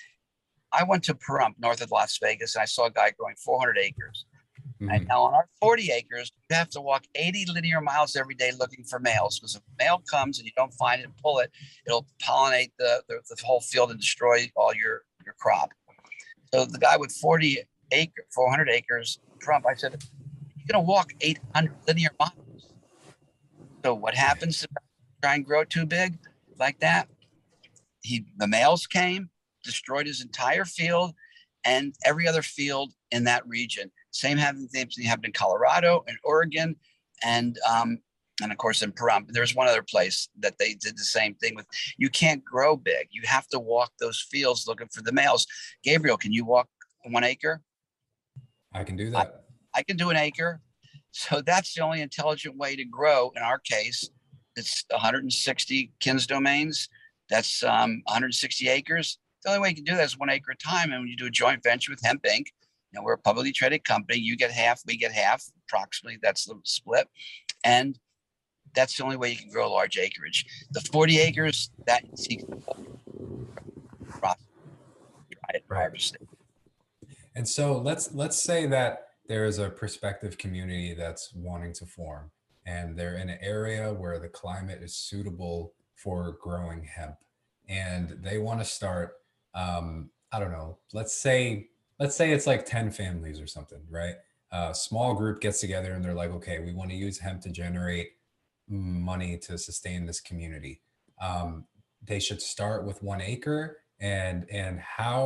I went to Pahrump, north of Las Vegas, and I saw a guy growing 400 acres. And Hmm. now on our 40 acres, you have to walk 80 linear miles every day looking for males, because if a male comes and you don't find it and pull it, it'll pollinate the whole field and destroy all your crop. So the guy with 400 acres, Trump, I said, you're going to walk 800 linear miles. So what happens to try and grow too big like that? The males came, destroyed his entire field and every other field in that region. Same happened in Colorado and Oregon, and of course in Pahrump. There's one other place that they did the same thing with. You can't grow big. You have to walk those fields looking for the males. Gabriel, can you walk 1 acre? I can do I, that. I can do an acre. So that's the only intelligent way to grow. In our case, it's 160 Kins domains. That's 160 acres. The only way you can do that is 1 acre at a time. And when you do a joint venture with Hemp Inc., you know, we're a publicly traded company. You get half, we get half, approximately. That's the split. And that's the only way you can grow large acreage. The 40 acres, that seeks the whole process, dry it, Right. harvest it. And so let's say that there is a prospective community that's wanting to form, and they're in an area where the climate is suitable for growing hemp, and they want to start. I don't know. Let's say it's like 10 families or something, right? A small group gets together and they're like, okay, we want to use hemp to generate money to sustain this community. Um, they should start with 1 acre, and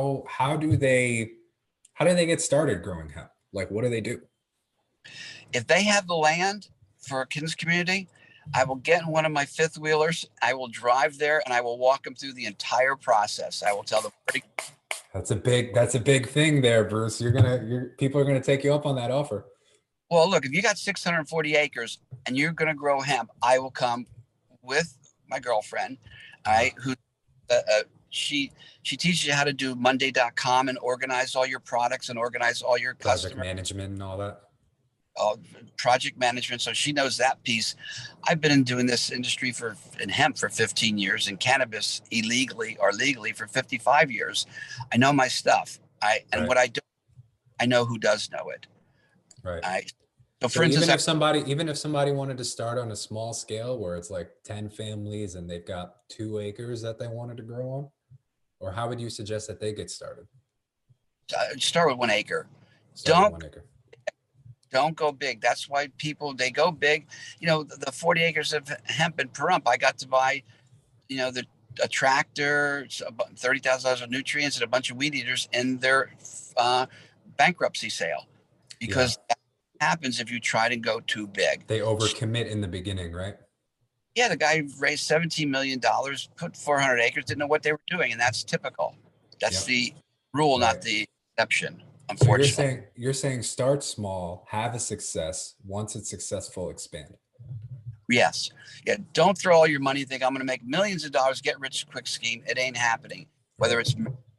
how do they get started growing hemp? Like, what do they do? If they have the land for a Kins community, I will get in one of my fifth wheelers. I will drive there and I will walk them through the entire process. I will tell them, That's a big thing there, Bruce. People are gonna take you up on that offer. well, look, if you got 640 acres and you're going to grow hemp, I will come with my girlfriend, all Uh, right, who she teaches you how to do Monday.com and organize all your products and organize all your Project customers. management and all that. uh, Project management. So she knows that piece. I've been doing this industry in hemp for 15 years, and cannabis illegally or legally for 55 years. I know my stuff. And Right. what I do, I know who does know it. Right. I so for So instance, even if somebody wanted to start on a small scale where it's like 10 families and they've got 2 acres that they wanted to grow on, or how would you suggest that they get started? start with 1 acre. Start with Don't 1 acre. don't go big. That's why people they go big. You know, the 40 acres of hemp in Pahrump, I got to buy, you know, a tractor, $30,000 of nutrients, and a bunch of weed eaters in their uh, bankruptcy sale, Yeah. because that happens if you try to go too big. They overcommit in the beginning, right? Yeah, the guy raised $17 million, put 400 acres, didn't know what they were doing, and that's typical. That's Yep. the rule, not Right. the exception, So unfortunately. you're saying start small, have a success. Once it's successful, expand. Yes. Yeah. Don't throw all your money and think I'm going to make millions of dollars, get rich quick scheme. It ain't happening. Whether Right. it's,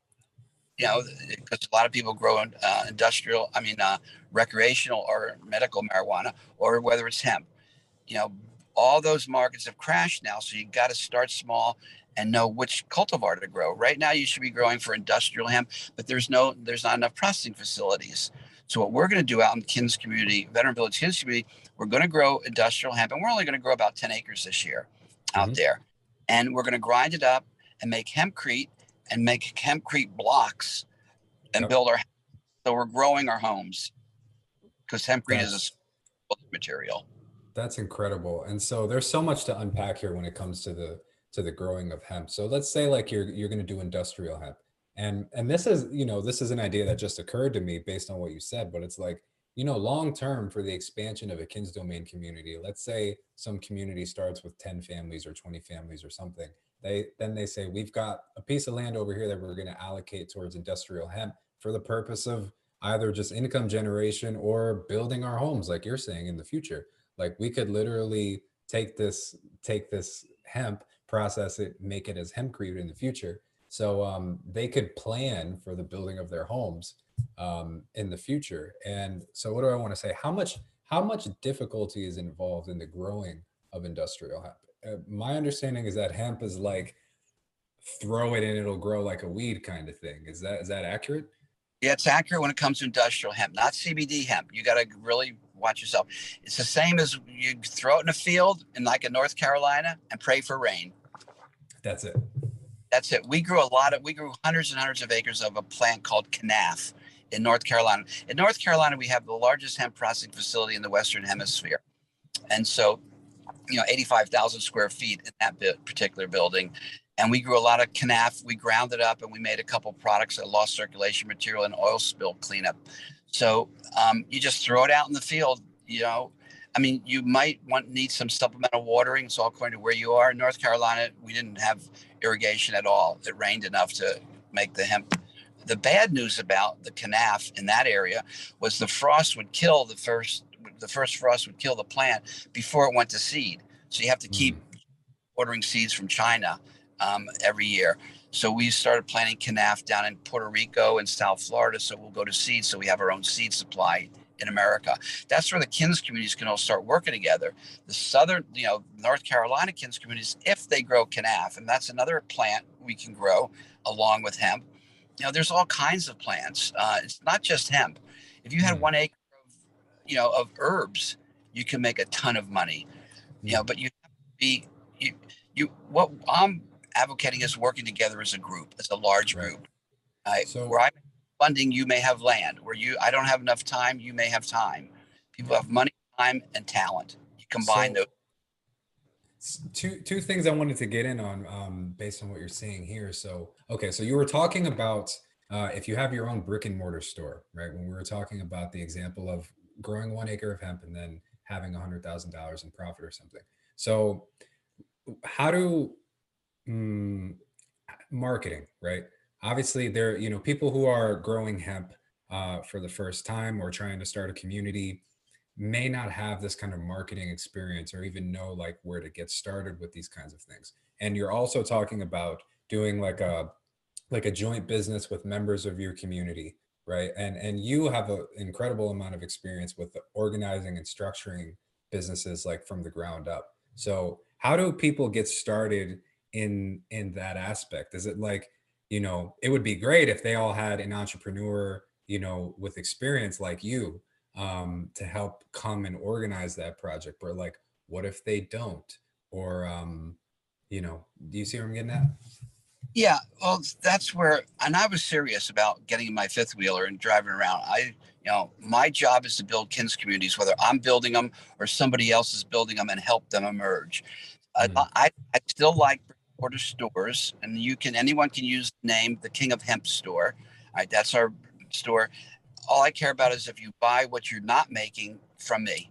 because a lot of people grow industrial, recreational or medical marijuana, or whether it's hemp. You know, all those markets have crashed now. So you got to start small and know which cultivar to grow. Right now, you should be growing for industrial hemp, but there's not enough processing facilities. So what we're going to do out in the Kins community, Veteran Village Kins community, we're going to grow industrial hemp, and we're only going to grow about 10 acres this year out Hmm. there. And we're going to grind it up and make hempcrete and make hempcrete blocks and Yep. build our. So we're growing our homes because hempcrete is That's a material. That's incredible. And so there's so much to unpack here when it comes to the growing of hemp. So let's say like you're going to do industrial hemp. And this is, this is an idea that just occurred to me based on what you said, but it's like, long term for the expansion of a Kins domain community, let's say some community starts with 10 families or 20 families or something. They say we've got a piece of land over here that we're going to allocate towards industrial hemp for the purpose of either just income generation or building our homes like you're saying in the future. Like we could literally take this hemp, process it, make it as hempcrete in the future. So they could plan for the building of their homes in the future. And so, what do I want to say? How much difficulty is involved in the growing of industrial hemp? My understanding is that hemp is like throw it and it'll grow like a weed kind of thing. Is that accurate? Yeah, it's accurate when it comes to industrial hemp, not CBD hemp. You got to really watch yourself. It's the same as you throw it in a field in like in North Carolina and pray for rain. That's it. That's it. We grew hundreds and hundreds of acres of a plant called Canaf in North Carolina. In North Carolina, we have the largest hemp processing facility in the Western Hemisphere. And so 85,000 square feet in that particular building. And we grew a lot of canaf. We ground it up and we made a couple products that lost circulation material and oil spill cleanup. So you just throw it out in the field. You might need some supplemental watering. So according to where you are in North Carolina, we didn't have irrigation at all. It rained enough to make the hemp. The bad news about the canaf in that area was the frost would kill the first frost would kill the plant before it went to seed. So you have to keep Mm, ordering seeds from China every year. So we started planting canaf down in Puerto Rico and South Florida. So we'll go to seed. So we have our own seed supply in America. That's where the Kins communities can all start working together. The southern, North Carolina Kins communities, if they grow canaf, and that's another plant we can grow along with hemp. There's all kinds of plants. It's not just hemp. If you had mm, 1 acre of herbs, you can make a ton of money. mm. But you have to be you. What I'm advocating is working together as a group, as a large Right. group. Where So I'm funding, you may have land. Where I don't have enough time, you may have time. People yeah. have money, time, and talent. You combine So those. two things I wanted to get in on based on what you're saying here. So okay, so you were talking about if you have your own brick and mortar store, right? When we were talking about the example of growing 1 acre of hemp and then having $100,000 in profit or something. So how do mm, marketing, right? Obviously, there people who are growing hemp for the first time or trying to start a community may not have this kind of marketing experience or even know like where to get started with these kinds of things. And you're also talking about doing like a joint business with members of your community, right? And you have an incredible amount of experience with the organizing and structuring businesses like from the ground up. So how do people get started in that aspect? Is it like, it would be great if they all had an entrepreneur, with experience like you, to help come and organize that project. But like, what if they don't? Or do you see what I'm getting at? Yeah, well, that's where, and I was serious about getting my fifth wheeler and driving around. My job is to build Kins communities, whether I'm building them or somebody else is building them, and help them emerge. Mm, I still like brick and mortar stores, and anyone can use the name the King of Hemp store. All right, that's our store. All I care about is if you buy what you're not making from me.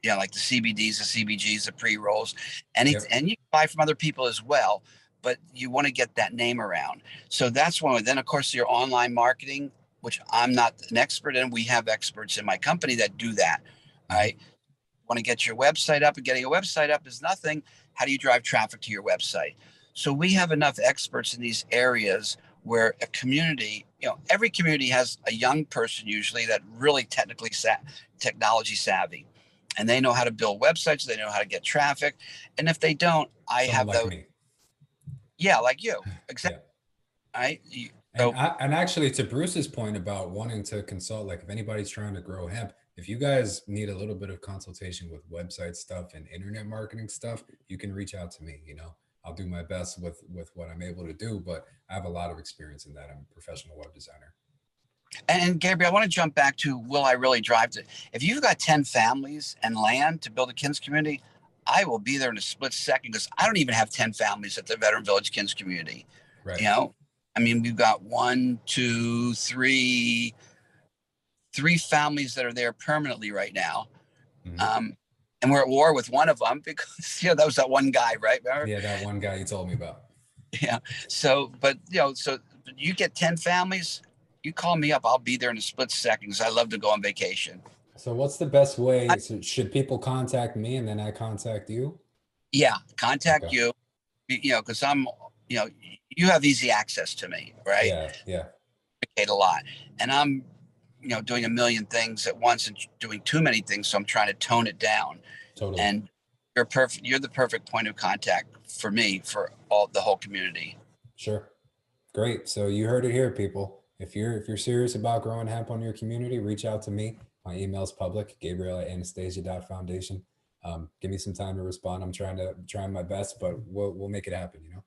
like the CBDs, the CBGs, the pre-rolls, and Yep. and you can buy from other people as well, but you want to get that name around. So that's one. Then of course your online marketing, which I'm not an expert in. We have experts in my company that do that. All Mhm. right. Want to get your website up, and getting a website up is nothing. How do you drive traffic to your website? So we have enough experts in these areas where a community, every community has a young person usually that really technology savvy, and they know how to build websites, they know how to get traffic. And if they don't, I Someone have like those. me. Yeah, like you. Exactly. Yeah. Right. And So and actually, to Bruce's point about wanting to consult, like if anybody's trying to grow hemp, if you guys need a little bit of consultation with website stuff and internet marketing stuff, you can reach out to me. I'll do my best with what I'm able to do, but I have a lot of experience in that. I'm a professional web designer. and Gabriel, I want to jump back to, will I really drive to? If you've got 10 families and land to build a Kins community, I will be there in a split second, because I don't even have 10 families at the Veteran Village Kins community. Right. You know, I mean, we've got three families that are there permanently right now. Mhm. And we're at war with one of them because, that was that one guy, right? Remember? Yeah, that one guy you told me about. Yeah. So, but, so you get 10 families, you call me up, I'll be there in a split second, because I love to go on vacation. So what's the best way? So should people contact me and then I contact you? Yeah. Contact Okay. you, because you know, you have easy access to me, right? Yeah, yeah, A lot. And I'm, doing a million things at once and doing too many things. So I'm trying to tone it down. totally. And you're perfect. You're the perfect point of contact for me, for the whole community. Sure. Great. So you heard it here, people. If you're serious about growing hemp on your community, reach out to me. My email's public, Gabriel@anastasia.foundation. Give me some time to respond. I'm trying my best, but we'll make it happen.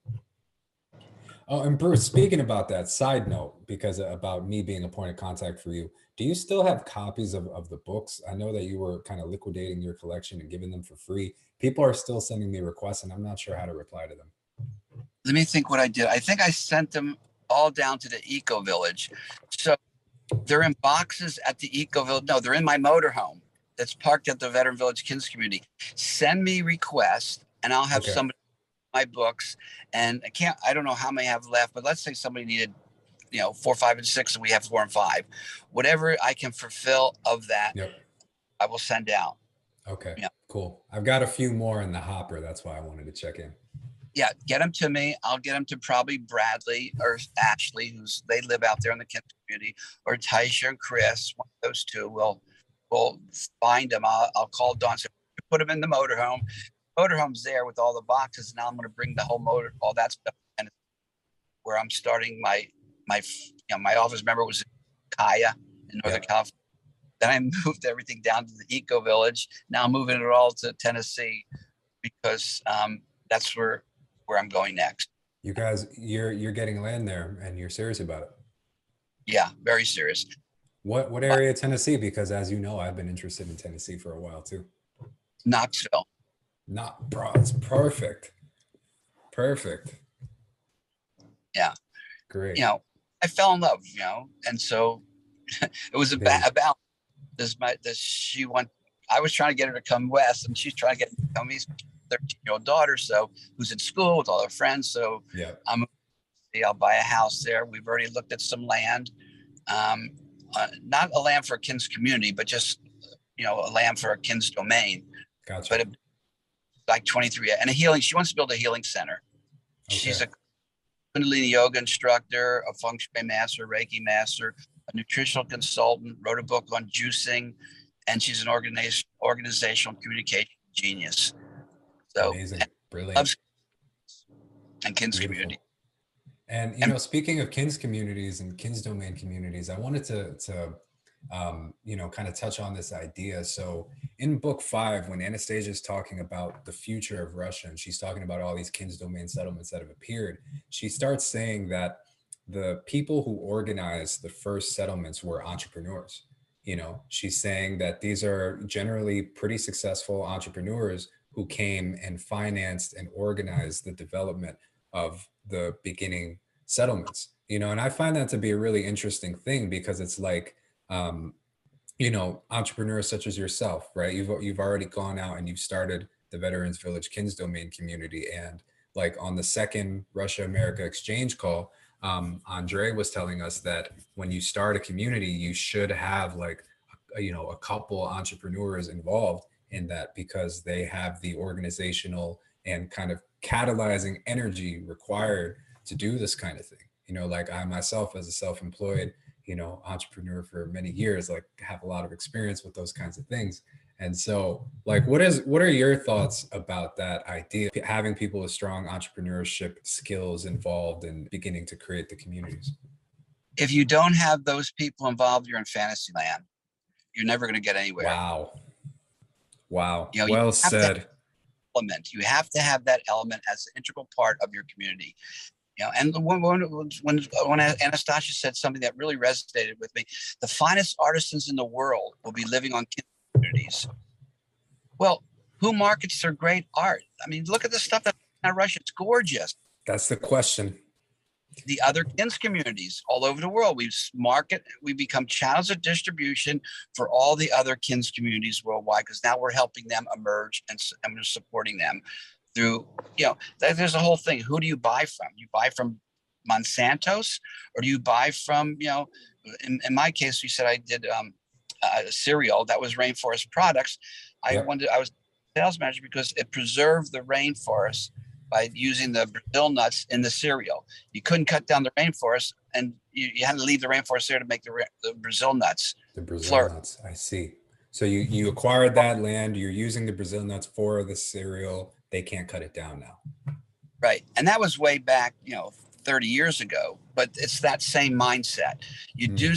Oh, and Bruce, speaking about that, side note, because about me being a point of contact for you, do you still have copies of the books? I know that you were kind of liquidating your collection and giving them for free. People are still sending me requests, and I'm not sure how to reply to them. Let me think what I did. I think I sent them all down to the Eco Village. So they're in boxes at the Eco Village. No, they're in my motorhome that's parked at the Veteran Village Kids Community. Send me requests, and I'll have Okay. somebody my books. And I don't know how many I have left, but let's say somebody needed, 4, 5, and 6, and we have 4 and 5. Whatever I can fulfill of that, Yep. I will send out. Okay. Yeah. Cool. I've got a few more in the hopper. That's why I wanted to check in. Yeah, get them to me. I'll get them to probably Bradley or Ashley, they live out there in the Kent community, or Taisha and Chris. One of those two will find them. I'll call Dawn, say, put them in the motorhome. Motorhome's there with all the boxes. Now I'm going to bring the whole all that stuff, and where I'm starting my office. Member was in Kaya in Northern California. Then I moved everything down to the Eco Village. Now I'm moving it all to Tennessee, because that's where I'm going next. You guys, you're getting land there, and you're serious about it. Yeah, very serious. What area of Tennessee? Because as you know, I've been interested in Tennessee for a while too. Knoxville. Not, bro, it's perfect. Perfect. Yeah. Great. I fell in love, and so it was about she went. I was trying to get her to come west, and she's trying to get me to come east. 13-year-old daughter, so who's in school with all her friends. So yeah, I'll buy a house there. We've already looked at some land, not a land for a Kins community, but just a land for a Kins domain. Gotcha. But like 23 and a healing. She wants to build a healing center. Okay. She's a Kundalini yoga instructor, a feng shui master, Reiki master, a nutritional consultant, wrote a book on juicing, and she's an organizational communication genius. So amazing, brilliant, and Kins community. And speaking of Kins communities and Kins domain communities, I wanted to kind of touch on this idea. So in book 5, when Anastasia is talking about the future of Russia, and she's talking about all these Kins domain settlements that have appeared, she starts saying that the people who organized the first settlements were entrepreneurs. She's saying that these are generally pretty successful entrepreneurs who came and financed and organized the development of the beginning settlements. And I find that to be a really interesting thing, because it's like, entrepreneurs such as yourself, right? You've already gone out and you've started the Veterans Village Kins Domain community, and like on the second Russia America exchange call, Andre was telling us that when you start a community, you should have like a couple entrepreneurs involved in that, because they have the organizational and kind of catalyzing energy required to do this kind of thing. Like I myself, as a self-employed entrepreneur for many years, like have a lot of experience with those kinds of things. And so like what are your thoughts about that idea, having people with strong entrepreneurship skills involved and beginning to create the communities? If you don't have those people involved, you're in fantasy land. You're never going to get anywhere. Wow. You Well said. You have to have that element as an integral part of your community. And when Anastasia said something that really resonated with me, the finest artisans in the world will be living on communities. Well, who markets their great art? I mean, look at the stuff that's in Russia. It's gorgeous. That's the question. The other KINS communities all over the world, we become channels of distribution for all the other KINS communities worldwide, because now we're helping them emerge and we're supporting them through, there's a whole thing. Who do you buy from? You buy from Monsanto's, or do you buy from, in my case, you said I did a cereal that was Rainforest Products. I was sales manager because it preserved the rainforest by using the Brazil nuts in the cereal. You couldn't cut down the rainforest, and you had to leave the rainforest there to make the Brazil nuts. The Brazil nuts, I see. So you acquired that land, you're using the Brazil nuts for the cereal. They can't cut it down now. Right. And that was way back, 30 years ago, but it's that same mindset. You do,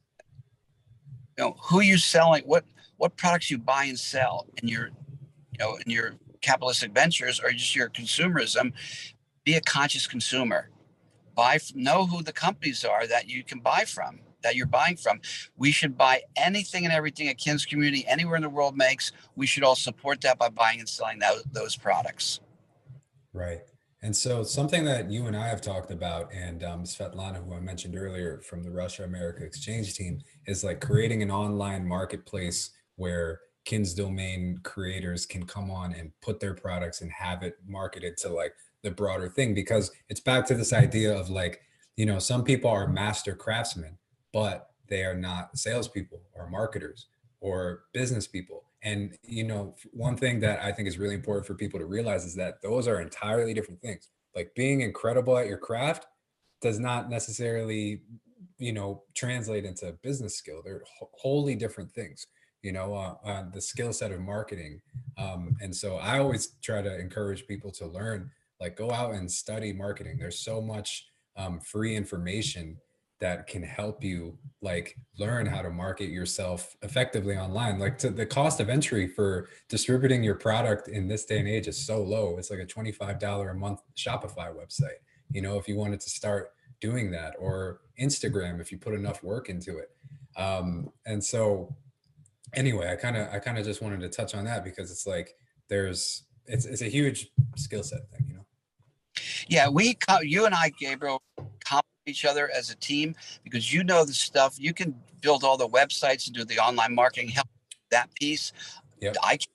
who you selling, what products you buy and sell in your capitalistic ventures, or just your consumerism. Be a conscious consumer. Know who the companies are that you can buy from, that you're buying from. We should buy anything and everything a KINS community anywhere in the world makes. We should all support that by buying and selling those products. Right. And so something that you and I have talked about, and Svetlana, who I mentioned earlier from the Russia America exchange team, is like creating an online marketplace where KINS domain creators can come on and put their products and have it marketed to like the broader thing, because it's back to this idea of like, some people are master craftsmen, but they are not salespeople or marketers or business people. And, one thing that I think is really important for people to realize is that those are entirely different things. Like being incredible at your craft does not necessarily, translate into business skill. They're wholly different things. The skill set of marketing. And so I always try to encourage people to learn, like go out and study marketing. There's so much free information that can help you like learn how to market yourself effectively online. Like the cost of entry for distributing your product in this day and age is so low. It's like a $25 a month Shopify website, if you wanted to start doing that, or Instagram, if you put enough work into it. And so anyway, I kind of just wanted to touch on that, because it's like it's a huge skill set thing, Yeah, you and I, Gabriel, complement each other as a team, because the stuff. You can build all the websites and do the online marketing, help that piece. Yep.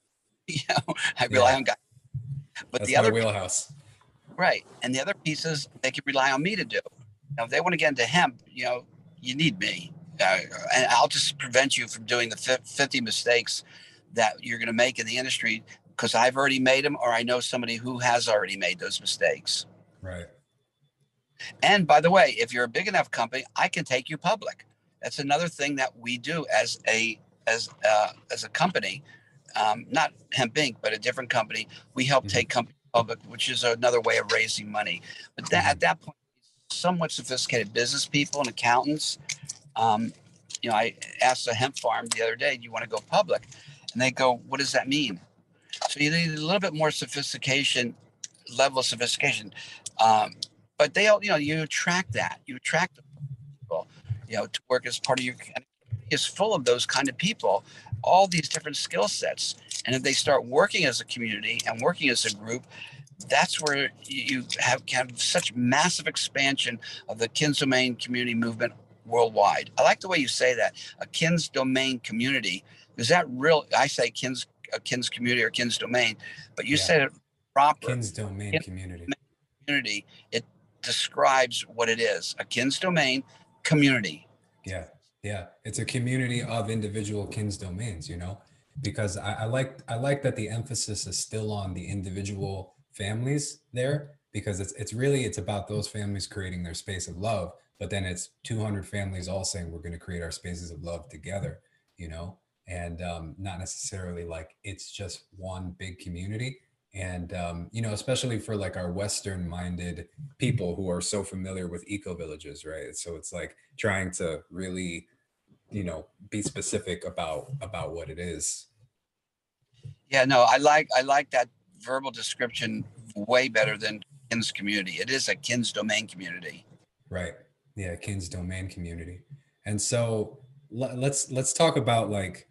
I rely on guys. But that's the other wheelhouse. Right. And the other pieces they can rely on me to do. Now, if they want to get into hemp, you need me. And I'll just prevent you from doing the 50 mistakes that you're going to make in the industry, because I've already made them, or I know somebody who has already made those mistakes. Right. And by the way, if you're a big enough company, I can take you public. That's another thing that we do as a company, not Hemp Inc., but a different company. We help take companies public, which is another way of raising money. But at that point, somewhat sophisticated business people and accountants. I asked a hemp farm the other day, do you want to go public? And they go, what does that mean? So you need a little bit more level of sophistication. But they all, you attract that. You attract people, to work as part of your community. Is full of those kind of people, all these different skill sets. And if they start working as a community and working as a group, that's where you have such massive expansion of the KINS domain community movement worldwide. I like the way you say that, a Kins domain community. Is that real? I say a Kins community or Kins domain, but you Yeah. said it proper. Kins domain community. Community. It describes what it is, a Kins domain community. Yeah. Yeah. It's a community of individual Kins domains, you know, because I like that the emphasis is still on the individual families there, because it's about those families creating their space of love, but then it's 200 families all saying we're going to create our spaces of love together, you know, and not necessarily like it's just one big community. And you know, especially for like our Western minded people who are so familiar with eco villages, right? So it's like trying to really, you know, be specific about what it is. Yeah, no, I like that verbal description way better than Kins community. It is a Kins domain community. Right. Yeah, Kins domain community. And so let's talk about like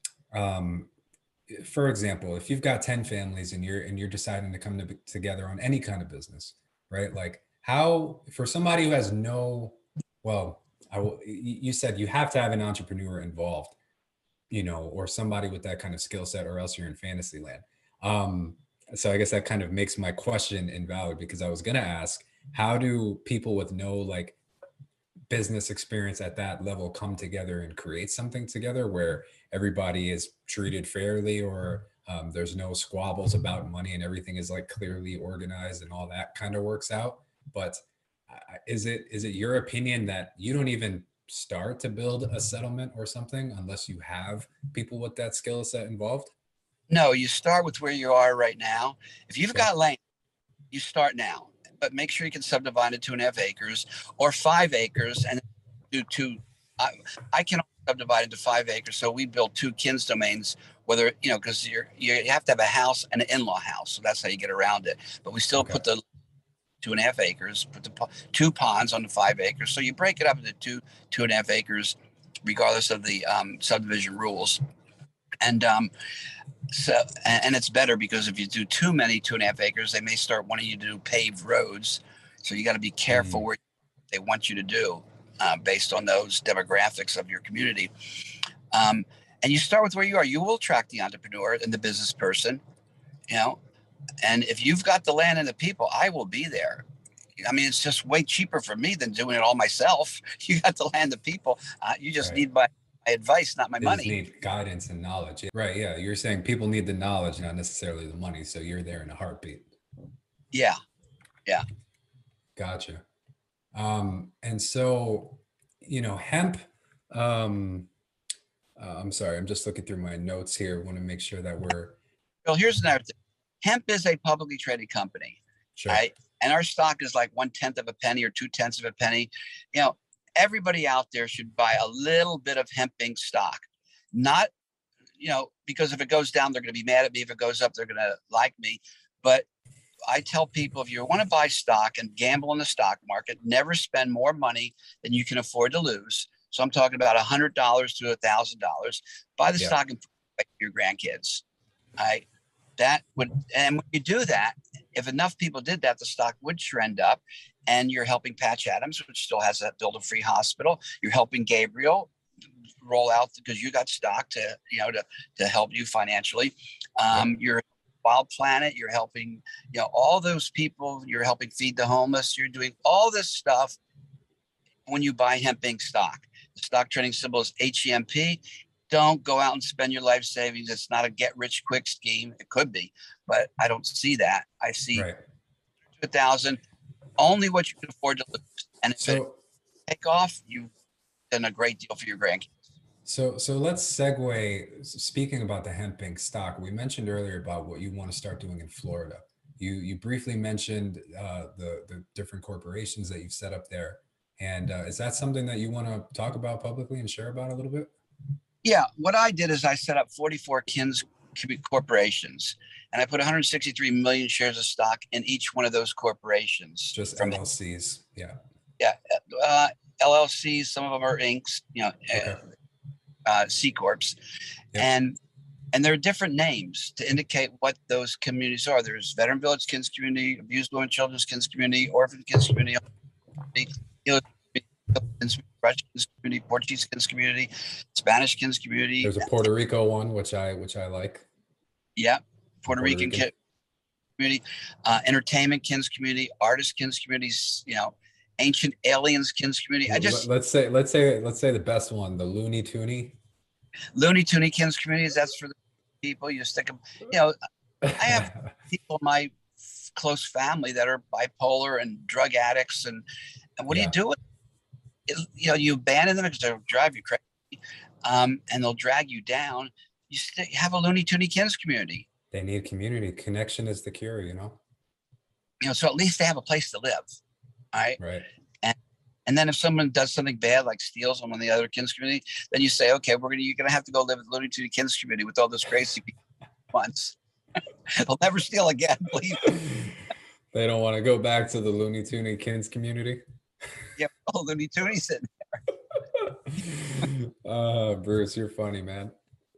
um for example, if you've got 10 families and you're deciding to come together on any kind of business, right? Like how, for somebody who has no, well, you said you have to have an entrepreneur involved, you know, or somebody with that kind of skill set, or else you're in fantasy land. Um, so I guess that kind of makes my question invalid, because I was going to ask, how do people with no like business experience at that level come together and create something together where everybody is treated fairly, or there's no squabbles about money and everything is like clearly organized and all that kind of works out? But is it your opinion that you don't even start to build a settlement or something unless you have people with that skill set involved? No, you start with where you are right now. If you've Okay. got land, you start now, but make sure you can subdivide it 2.5 acres or 5 acres and do two. I can subdivide into 5 acres. So we built two Kins domains, whether, you know, because you have to have a house and an in-law house. So that's how you get around it. But we still Okay. put the 2.5 acres, put the two ponds on the 5 acres. So you break it up into 2.5 acres, regardless of the subdivision rules. And so, and it's better because if you do too many 2.5 acres, they may start wanting you to do paved roads. So you got to be careful where they want you to do based on those demographics of your community. And you start with where you are. You will attract the entrepreneur and the business person, you know. And if you've got the land and the people, I will be there. I mean, it's just way cheaper for me than doing it all myself. You got the land, the people. You just Right. need my advice, not my They just money. need guidance and knowledge. Right. Yeah. You're saying people need the knowledge, not necessarily the money. So you're there in a heartbeat. Yeah. Yeah. Gotcha. And so, you know, hemp, um, I'm sorry, I'm just looking through my notes here. Want to make sure that we're Well, here's another thing. Hemp is a publicly traded company, sure. right? And our stock is like 1/10 of a penny or 2/10 of a penny. You know, everybody out there should buy a little bit of Hemp Inc. stock, not, you know, because if it goes down, they're going to be mad at me. If it goes up, they're going to like me. But I tell people, if you want to buy stock and gamble in the stock market, never spend more money than you can afford to lose. So I'm talking about $100 to $1,000. Buy the stock and put it to your grandkids. I that would, and when you do that, if enough people did that, the stock would trend up. And you're helping Patch Adams, which still has that build a free hospital. You're helping Gabriel roll out because you got stock to, you know, to help you financially. You're Wild Planet, you're helping, you know, all those people, you're helping feed the homeless, you're doing all this stuff when you buy Hemp Inc. stock. The stock trading symbol is HEMP. Don't go out and spend your life savings. It's not a get rich quick scheme. It could be, but I don't see that. I see Right. 2,000, only what you can afford to lose. And if it So take off, you've done a great deal for your grandkids. so let's segue. Speaking about the hemp Inc. stock, we mentioned earlier about what you want to start doing in Florida. You briefly mentioned the different corporations that you've set up there, and is that something that you want to talk about publicly and share about a little bit? Yeah, what I did is I set up 44 Kins corporations, and I put 163 million shares of stock in each one of those corporations. Just From LLCs. Yeah. yeah, LLCs. Some of them are Incs, you know, Okay. C corps, Yep. and there are different names to indicate what those communities are. There's Veteran Village Kins Community, Abused Women and Children's Kins Community, Orphan Kins Community, Russian Kins community, Portuguese Kins community, Spanish Kins community. There's a Puerto Rico one, which I like. Yeah, Puerto Puerto Rican Rican. community, entertainment Kins community, artist Kins communities. Ancient aliens Kins community. Let's say the best one, the Looney Tooney. Looney Tooney Kins communities. That's for the people. You stick them. I have people in my close family that are bipolar and drug addicts, and what do you do with it? You abandon them because they'll drive you crazy, and they'll drag you down. You have a Looney Tooney Kins community. They need community. Connection is the cure, So at least they have a place to live. All right. Right. And then if someone does something bad, like steals on one of the other Kins community, then you say, okay, you're gonna have to go live with Looney Tooney Kins community with all those crazy people once. They'll never steal again, believe me. They don't want to go back to the Looney Tooney Kins community. Yeah, all Looney Toonies in there. Bruce, you're funny, man.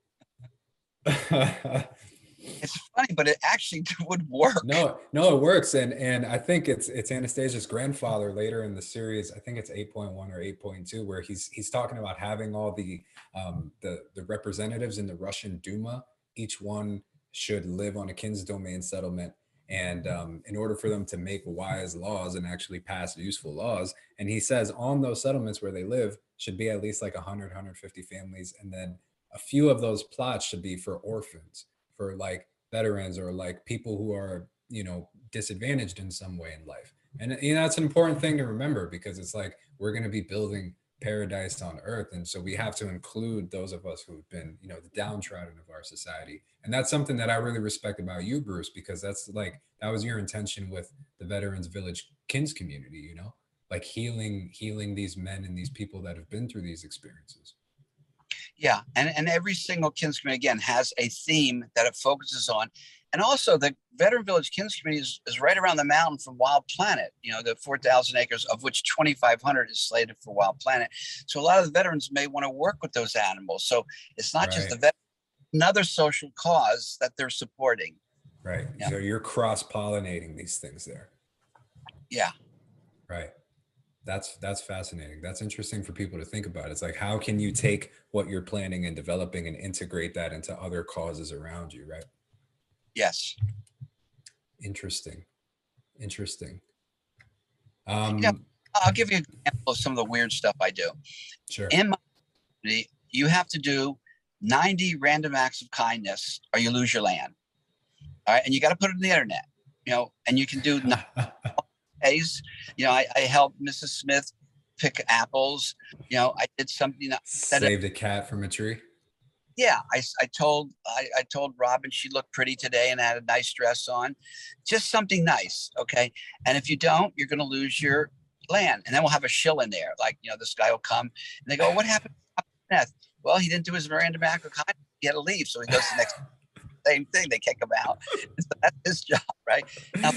It's funny, but it actually would work. No, it works. And I think it's Anastasia's grandfather later in the series. I think it's 8.1 or 8.2, where he's talking about having all the representatives in the Russian Duma. Each one should live on a Kins domain settlement. And in order for them to make wise laws and actually pass useful laws, and he says on those settlements where they live should be at least like 150 families. And then a few of those plots should be for orphans, for like veterans, or like people who are, disadvantaged in some way in life. And, it's an important thing to remember, because it's like, we're going to be building paradise on earth. And so we have to include those of us who've been, the downtrodden of our society. And that's something that I really respect about you, Bruce, because that was your intention with the Veterans Village Kins community, like healing these men and these people that have been through these experiences. Yeah. And every single Kins community, again, has a theme that it focuses on. And also the Veteran Village Kins community is right around the mountain from Wild Planet, the 4,000 acres, of which 2,500 is slated for Wild Planet. So a lot of the veterans may want to work with those animals. So it's not just the veteran, another social cause that they're supporting. Right. Yeah. So you're cross-pollinating these things there. Yeah. Right. That's fascinating. That's interesting for people to think about. It's like, how can you take what you're planning and developing and integrate that into other causes around you, right? Yes. Interesting. I'll give you an example of some of the weird stuff I do. Sure. In my community, you have to do 90 random acts of kindness or you lose your land. All right. And you got to put it on the internet, and you can do days. I helped Mrs. Smith pick apples. I did something that saved a cat from a tree. Yeah, I told Robin she looked pretty today and had a nice dress on. Just something nice, okay? And if you don't, you're going to lose your land. And then we'll have a shill in there. Like, this guy will come and they go, what happened to Smith? Well, he didn't do his Miranda act of kindness. He had to leave. So he goes to the next same thing. They kick him out. So that's his job, right? Now,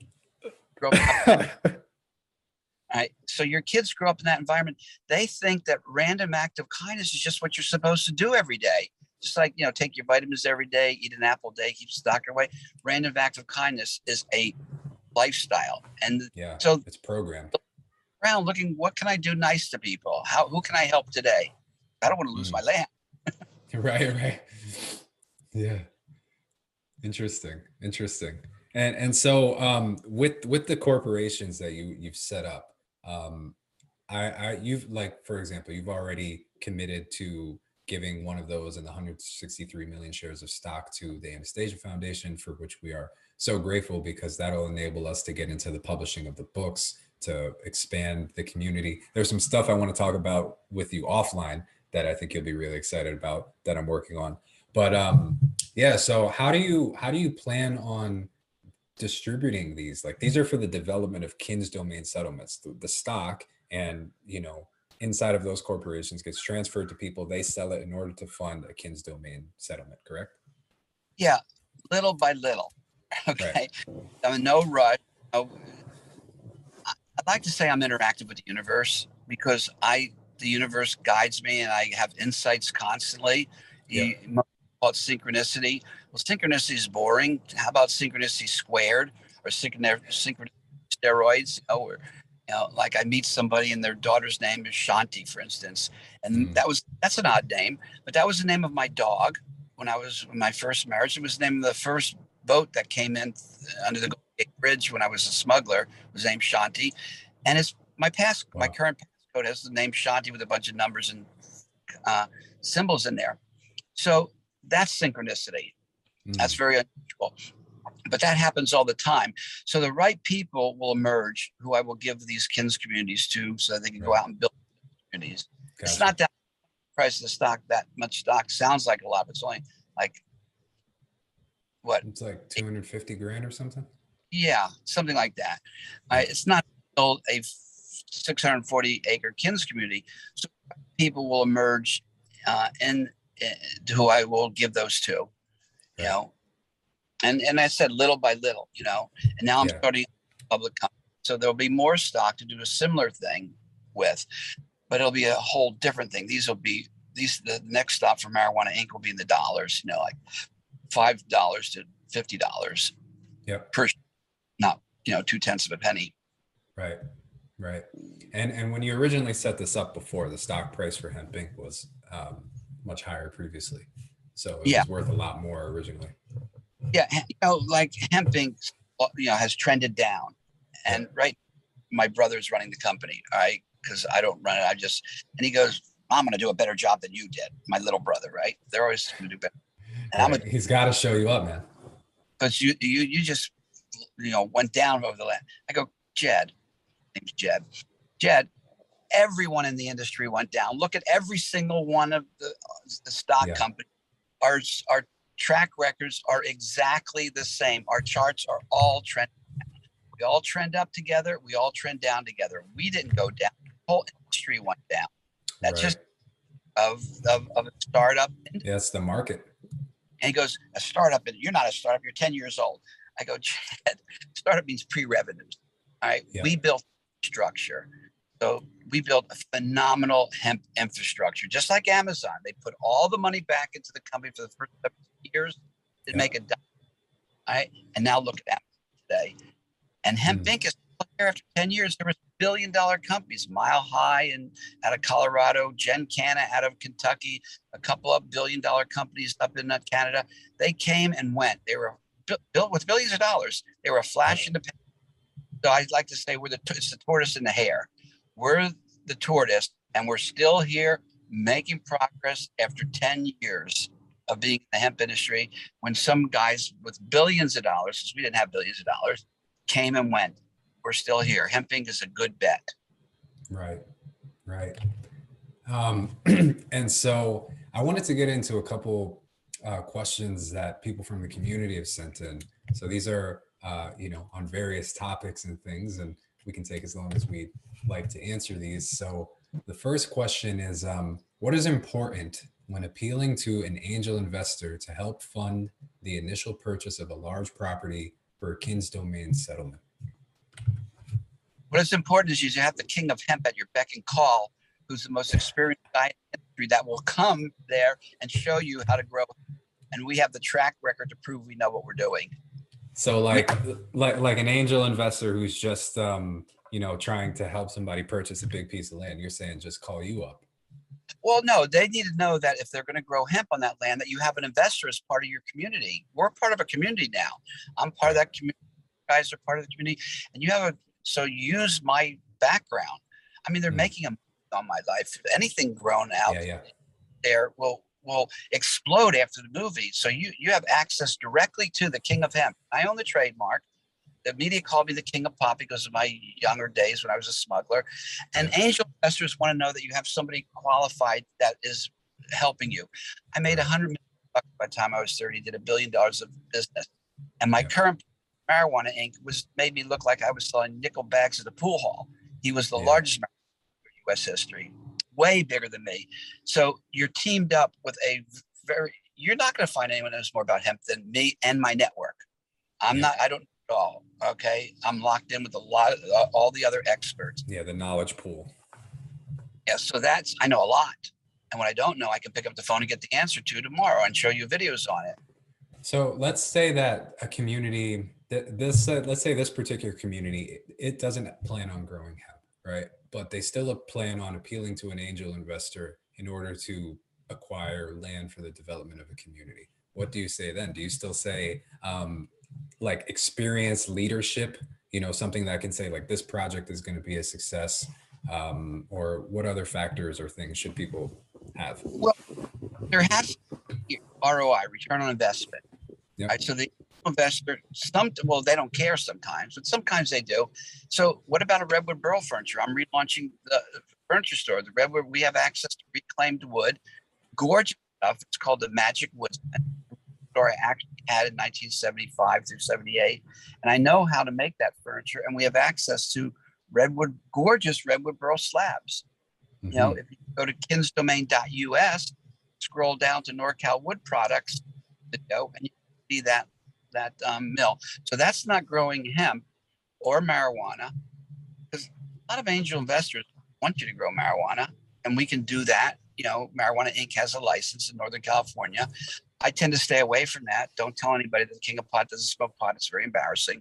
all right. So your kids grow up in that environment. They think that random act of kindness is just what you're supposed to do every day. Just like, take your vitamins every day, eat an apple a day, keep the doctor away. Random act of kindness is a lifestyle. And so it's programmed. Around looking, what can I do nice to people? Who can I help today? I don't want to lose my land. Right. Yeah. Interesting. And so with the corporations that you've set up, you've, like, for example, you've already committed to giving one of those in the 163 million shares of stock to the Anastasia Foundation, for which we are so grateful, because that'll enable us to get into the publishing of the books, to expand the community. There's some stuff I want to talk about with you offline that I think you'll be really excited about, that I'm working on. But so how do you plan on distributing these? Like, these are for the development of Kins domain settlements. The stock, and inside of those corporations, gets transferred to people. They sell it in order to fund a Kins domain settlement, correct? Yeah, little by little. Okay. Right. I mean, no rush. I'd like to say I'm interactive with the universe, because the universe guides me and I have insights constantly. Yeah. You call it synchronicity. Well, synchronicity is boring. How about synchronicity squared, or synchronicity steroids? Like I meet somebody and their daughter's name is Shanti, for instance, and Mm, that's an odd name, but that was the name of my dog when I was in my first marriage. It was the name of the first boat that came in under the Golden Gate Bridge when I was a smuggler. It was named Shanti, and it's my wow. current passcode has the name Shanti with a bunch of numbers and uh, symbols in there. So that's synchronicity. That's Mm, very unusual, but that happens all the time. So the right people will emerge who I will give these KINS communities to so that they can go right. out and build communities. It's Gotcha. not that price of the stock, that much stock sounds like a lot, but it's only like what? It's like 250 grand or something. Yeah, something like that. Yeah. It's not build a 640-acre KINS community. So people will emerge and who I will give those to, you Right. know, and I said little by little, and now I'm Yeah. starting public company. So there'll be more stock to do a similar thing with, but it'll be a whole different thing. The next stop for Marijuana Inc. will be in the dollars, like $5 to $50 Yep. per, not 2/10 of a penny. Right. Right. And when you originally set this up before, the stock price for Hemp Inc. was much higher previously. So it Yeah, was worth a lot more originally. yeah, like Hemp Inc. Has trended down, Yeah. and right, my brother's running the company, all right, because I don't run it. And he goes, I'm going to do a better job than you did, my little brother, right? They're always going to do better. And I'm Right. He's got to show you up, man. because you just went down over the land. I go, Jed, name's Jed. Everyone in the industry went down. Look at every single one of the stock Yeah. companies. Our track records are exactly the same. Our charts are all trend. We all trend up together. We all trend down together. We didn't go down. The whole industry went down. That's Right. just of a startup. And Yeah, it's the market. he goes, a startup, and you're not a startup. You're 10 years old. I go, Chad, startup means pre-revenues. All right. Yeah. We built structure. So we built a phenomenal hemp infrastructure, just like Amazon. They put all the money back into the company for the first 7 years to Yeah. make it done. All right. And now look at Amazon today. And Hemp Inc. is still here after 10 years. There was billion-dollar companies, Mile High and out of Colorado, Gen Canna out of Kentucky, a couple of billion-dollar companies up in Canada. They came and went. They were built with billions of dollars. They were a flash in the pan. So I'd like to say it's the tortoise and the hare. We're the tortoise, and we're still here making progress after 10 years of being in the hemp industry when some guys with billions of dollars, since we didn't have billions of dollars, came and went. We're still here. Hemp Inc. is a good bet. Right. Right. And so I wanted to get into a couple questions that people from the community have sent in. So these are, on various topics and things, and we can take as long as we'd like to answer these. So the first question is, what is important when appealing to an angel investor to help fund the initial purchase of a large property for a KINS domain settlement? What is important is you have the king of hemp at your beck and call, who's the most experienced guy in the industry that will come there and show you how to grow. And we have the track record to prove we know what we're doing. So like an angel investor who's just trying to help somebody purchase a big piece of land, you're saying just call you up. Well, no, they need to know that if they're going to grow hemp on that land, that you have an investor as part of your community. We're part of a community now. I'm part of that community. You guys are part of the community, and you have so use my background. I mean, they're making a on my life. Anything grown out there will explode after the movie. So you have access directly to the king of hemp. I own the trademark. The media called me the king of pop because of my younger days when I was a smuggler. And angel investors want to know that you have somebody qualified that is helping you. I made $100 million by the time I was 30, did $1 billion of business. And my current Marijuana Inc. made me look like I was selling nickel bags at the pool hall. He was the largest marijuana in U.S. history, way bigger than me. So you're teamed up with you're not going to find anyone who knows more about hemp than me and my network. I don't know at all. Okay. I'm locked in with a lot of all the other experts. Yeah. The knowledge pool. Yeah. So I know a lot. And when I don't know, I can pick up the phone and get the answer to tomorrow and show you videos on it. So let's say that a community, let's say this particular community, it doesn't plan on growing hemp. right? But they still plan on appealing to an angel investor in order to acquire land for the development of a community. What do you say then? Do you still say like experienced leadership, something that can say like this project is going to be a success? Or what other factors or things should people have? Well, there has to be ROI, return on investment. Yep. Right. So the investor, well, they don't care sometimes, but sometimes they do. So what about a Redwood Burl Furniture? I'm relaunching the furniture store. The Redwood, we have access to reclaimed wood, gorgeous stuff. It's called the Magic Woodsman. Store I actually had in 1975 through 78. And I know how to make that furniture. And we have access to gorgeous Redwood Burl slabs. Mm-hmm. If you go to kinsdomain.us, scroll down to NorCal Wood Products, and you see that mill. So that's not growing hemp or marijuana, because a lot of angel investors want you to grow marijuana, and we can do that. Marijuana Inc. has a license in Northern California. I tend to stay away from that. Don't tell anybody that the King of Pot doesn't smoke pot. It's very embarrassing.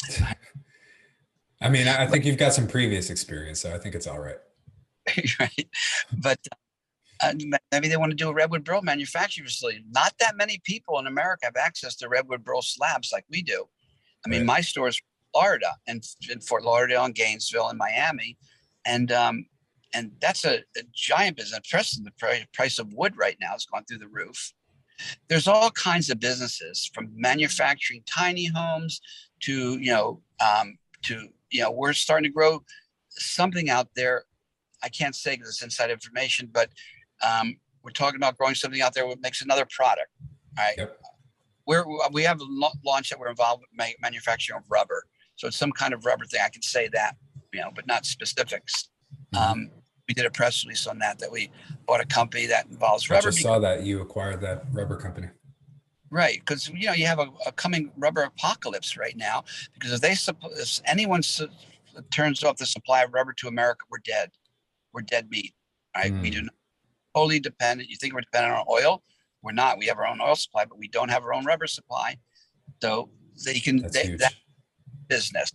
I mean, I think you've got some previous experience, so I think it's all right. Right. But maybe they want to do a Redwood Burl manufacturing facility. Not that many people in America have access to Redwood Burl slabs like we do. I mean, my store is Florida, and in Fort Lauderdale and Gainesville and Miami. And that's a giant business. The price of wood right now has gone through the roof. There's all kinds of businesses, from manufacturing tiny homes to, we're starting to grow something out there. I can't say because it's inside information, but we're talking about growing something out there that makes another product. Right. Yep. We have a launch that we're involved with manufacturing of rubber. So it's some kind of rubber thing. I can say that, but not specifics. Mm-hmm. We did a press release on that we bought a company that involves rubber. I just saw that you acquired that rubber company. Right, because you have a coming rubber apocalypse right now. Because if anyone turns off the supply of rubber to America, we're dead. We're dead meat. Right, we do not totally dependent. You think we're dependent on oil? We're not. We have our own oil supply, but we don't have our own rubber supply. So that business.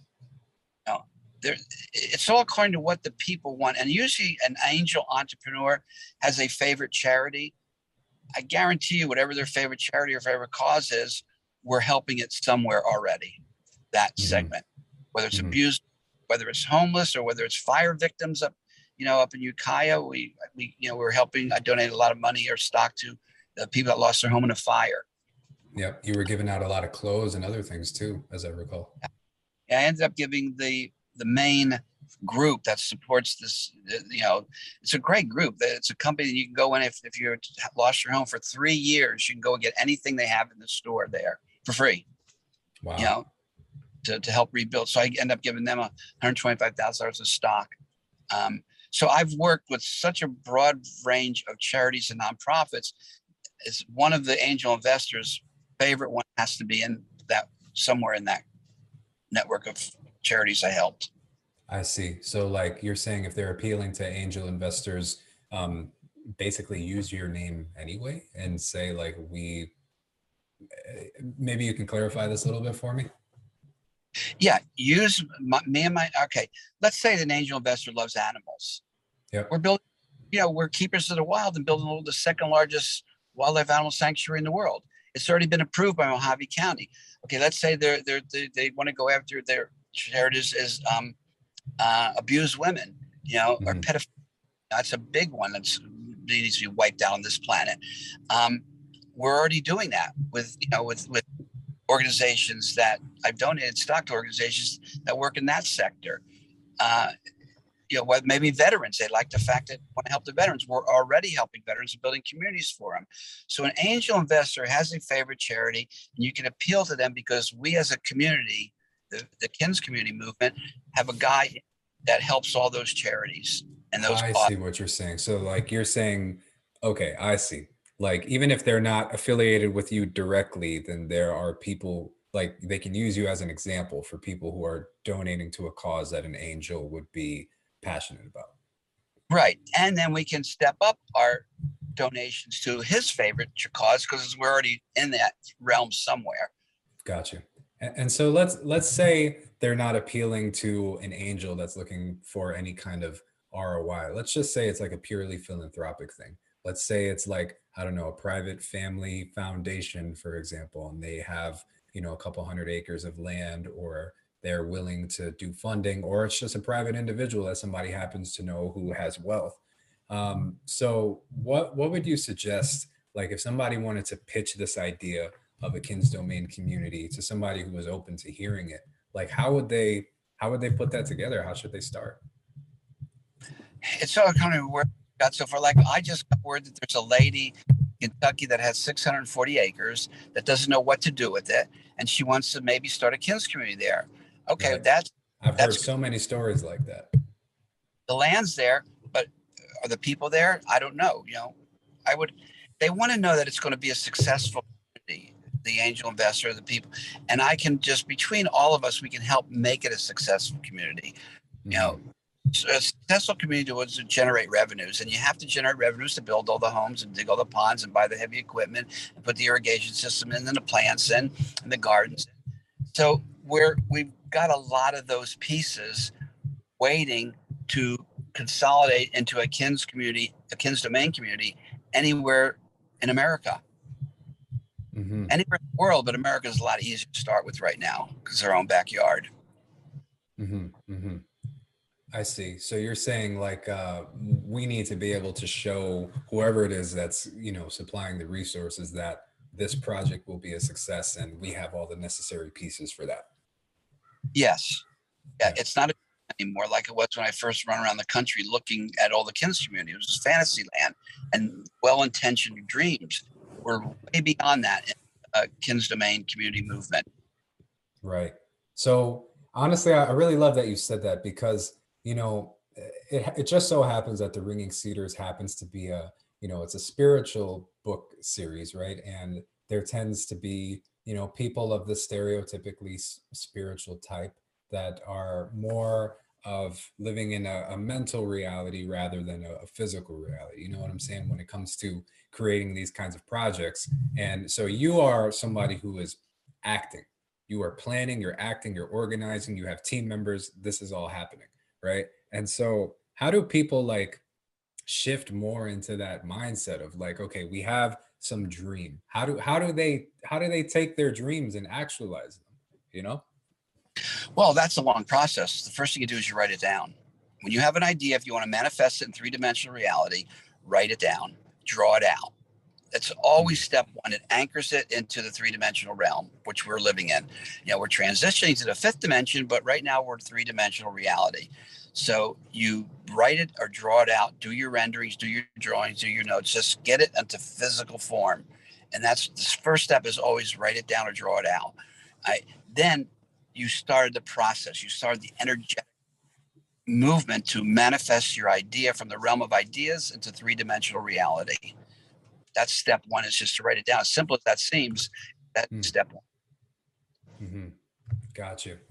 It's all according to what the people want. And usually an angel entrepreneur has a favorite charity. I guarantee you, whatever their favorite charity or favorite cause is, we're helping it somewhere already, that segment, whether it's abused, whether it's homeless, or whether it's fire victims up in Ukiah. We're helping. I donated a lot of money or stock to the people that lost their home in a fire. Yep. You were giving out a lot of clothes and other things too, as I recall. Yeah, I ended up giving the main group that supports this, it's a great group. It's a company that you can go in if you lost your home for 3 years, you can go and get anything they have in the store there for free. Wow. To help rebuild. So I end up giving them $125,000 of stock. So I've worked with such a broad range of charities and nonprofits. It's one of the angel investors' favorite one has to be in that, somewhere in that network of charities I helped. I see. So like you're saying, if they're appealing to angel investors, basically use your name anyway and say like, maybe you can clarify this a little bit for me. Yeah. Use okay. Let's say an angel investor loves animals. Yep. We're building, we're keepers of the wild and building the second largest wildlife animal sanctuary in the world. It's already been approved by Mojave County. Okay. Let's say they want to go after their charities is abused women, or pedophilia. That's a big one that needs to be wiped out on this planet. We're already doing that with organizations that I've donated stock to, organizations that work in that sector. Maybe veterans. They like the fact that want to help the veterans. We're already helping veterans and building communities for them. So an angel investor has a favorite charity, and you can appeal to them because we as a community, the KINS community movement, have a guy that helps all those charities. And those I see what you're saying. So like you're saying, okay, I see. Like even if they're not affiliated with you directly, then there are people like they can use you as an example for people who are donating to a cause that an angel would be passionate about. Right. And then we can step up our donations to his favorite cause because we're already in that realm somewhere. Gotcha. And so let's say they're not appealing to an angel that's looking for any kind of ROI. Let's just say it's like a purely philanthropic thing. Let's say it's like, I don't know, a private family foundation, for example, and they have, a couple hundred acres of land, or they're willing to do funding, or it's just a private individual that somebody happens to know who has wealth. So what would you suggest, like if somebody wanted to pitch this idea of a Kins domain community to somebody who was open to hearing it, like how would they put that together? How should they start? It's all kind of where it got so far. Like I just got word that there's a lady in Kentucky that has 640 acres that doesn't know what to do with it, and she wants to maybe start a Kins community there. Okay, Right. that's I've heard that's so many stories like that. the land's there, but are the people there? I don't know. I would. They want to know that it's going to be a successful community. The angel investor, the people, and I can just between all of us, we can help make it a successful community. You know, Mhm. a successful community was to generate revenues, and you have to generate revenues to build all the homes and dig all the ponds and buy the heavy equipment and put the irrigation system in and the plants in and the gardens. So we've got a lot of those pieces waiting to consolidate into a Kins community, a Kins domain community anywhere in America, Mhm. anywhere in the world. But America is a lot easier to start with right now because their own backyard. Mhm. Mhm. I see. So you're saying like we need to be able to show whoever it is that's, supplying the resources that this project will be a success and we have all the necessary pieces for that. Yes, yeah, Yeah. it's not anymore like it was when I first run around the country looking at all the Kins community. It was just fantasy land and well-intentioned dreams. We're way beyond that in Kins domain community movement. Right. So honestly, I really love that you said that because, it just so happens that the Ringing Cedars happens to be it's a spiritual book series, right? And there tends to be, people of the stereotypically spiritual type that are more of living in a mental reality rather than a physical reality. You know what I'm saying? When it comes to creating these kinds of projects. And so you are somebody who is acting, you are planning, you're acting, you're organizing, you have team members, this is all happening, right? And so how do people like shift more into that mindset of like, okay, we have some dream, how do they take their dreams and actualize them, you know? Well, that's a long process. The first thing you do is you write it down. When you have an idea, if you want to manifest it in three-dimensional reality, write it down, draw it out. That's always Mm, step one. It anchors it into the three-dimensional realm, which we're living in. We're transitioning to the fifth dimension, but right now we're three-dimensional reality. So you write it or draw it out, do your renderings, do your drawings, do your notes, just get it into physical form. And that's the first step is always write it down or draw it out. Then you started the process. You started the energetic movement to manifest your idea from the realm of ideas into three-dimensional reality. That's step one, is just to write it down. As simple as that seems, that's mm, step one. mhm. Got you.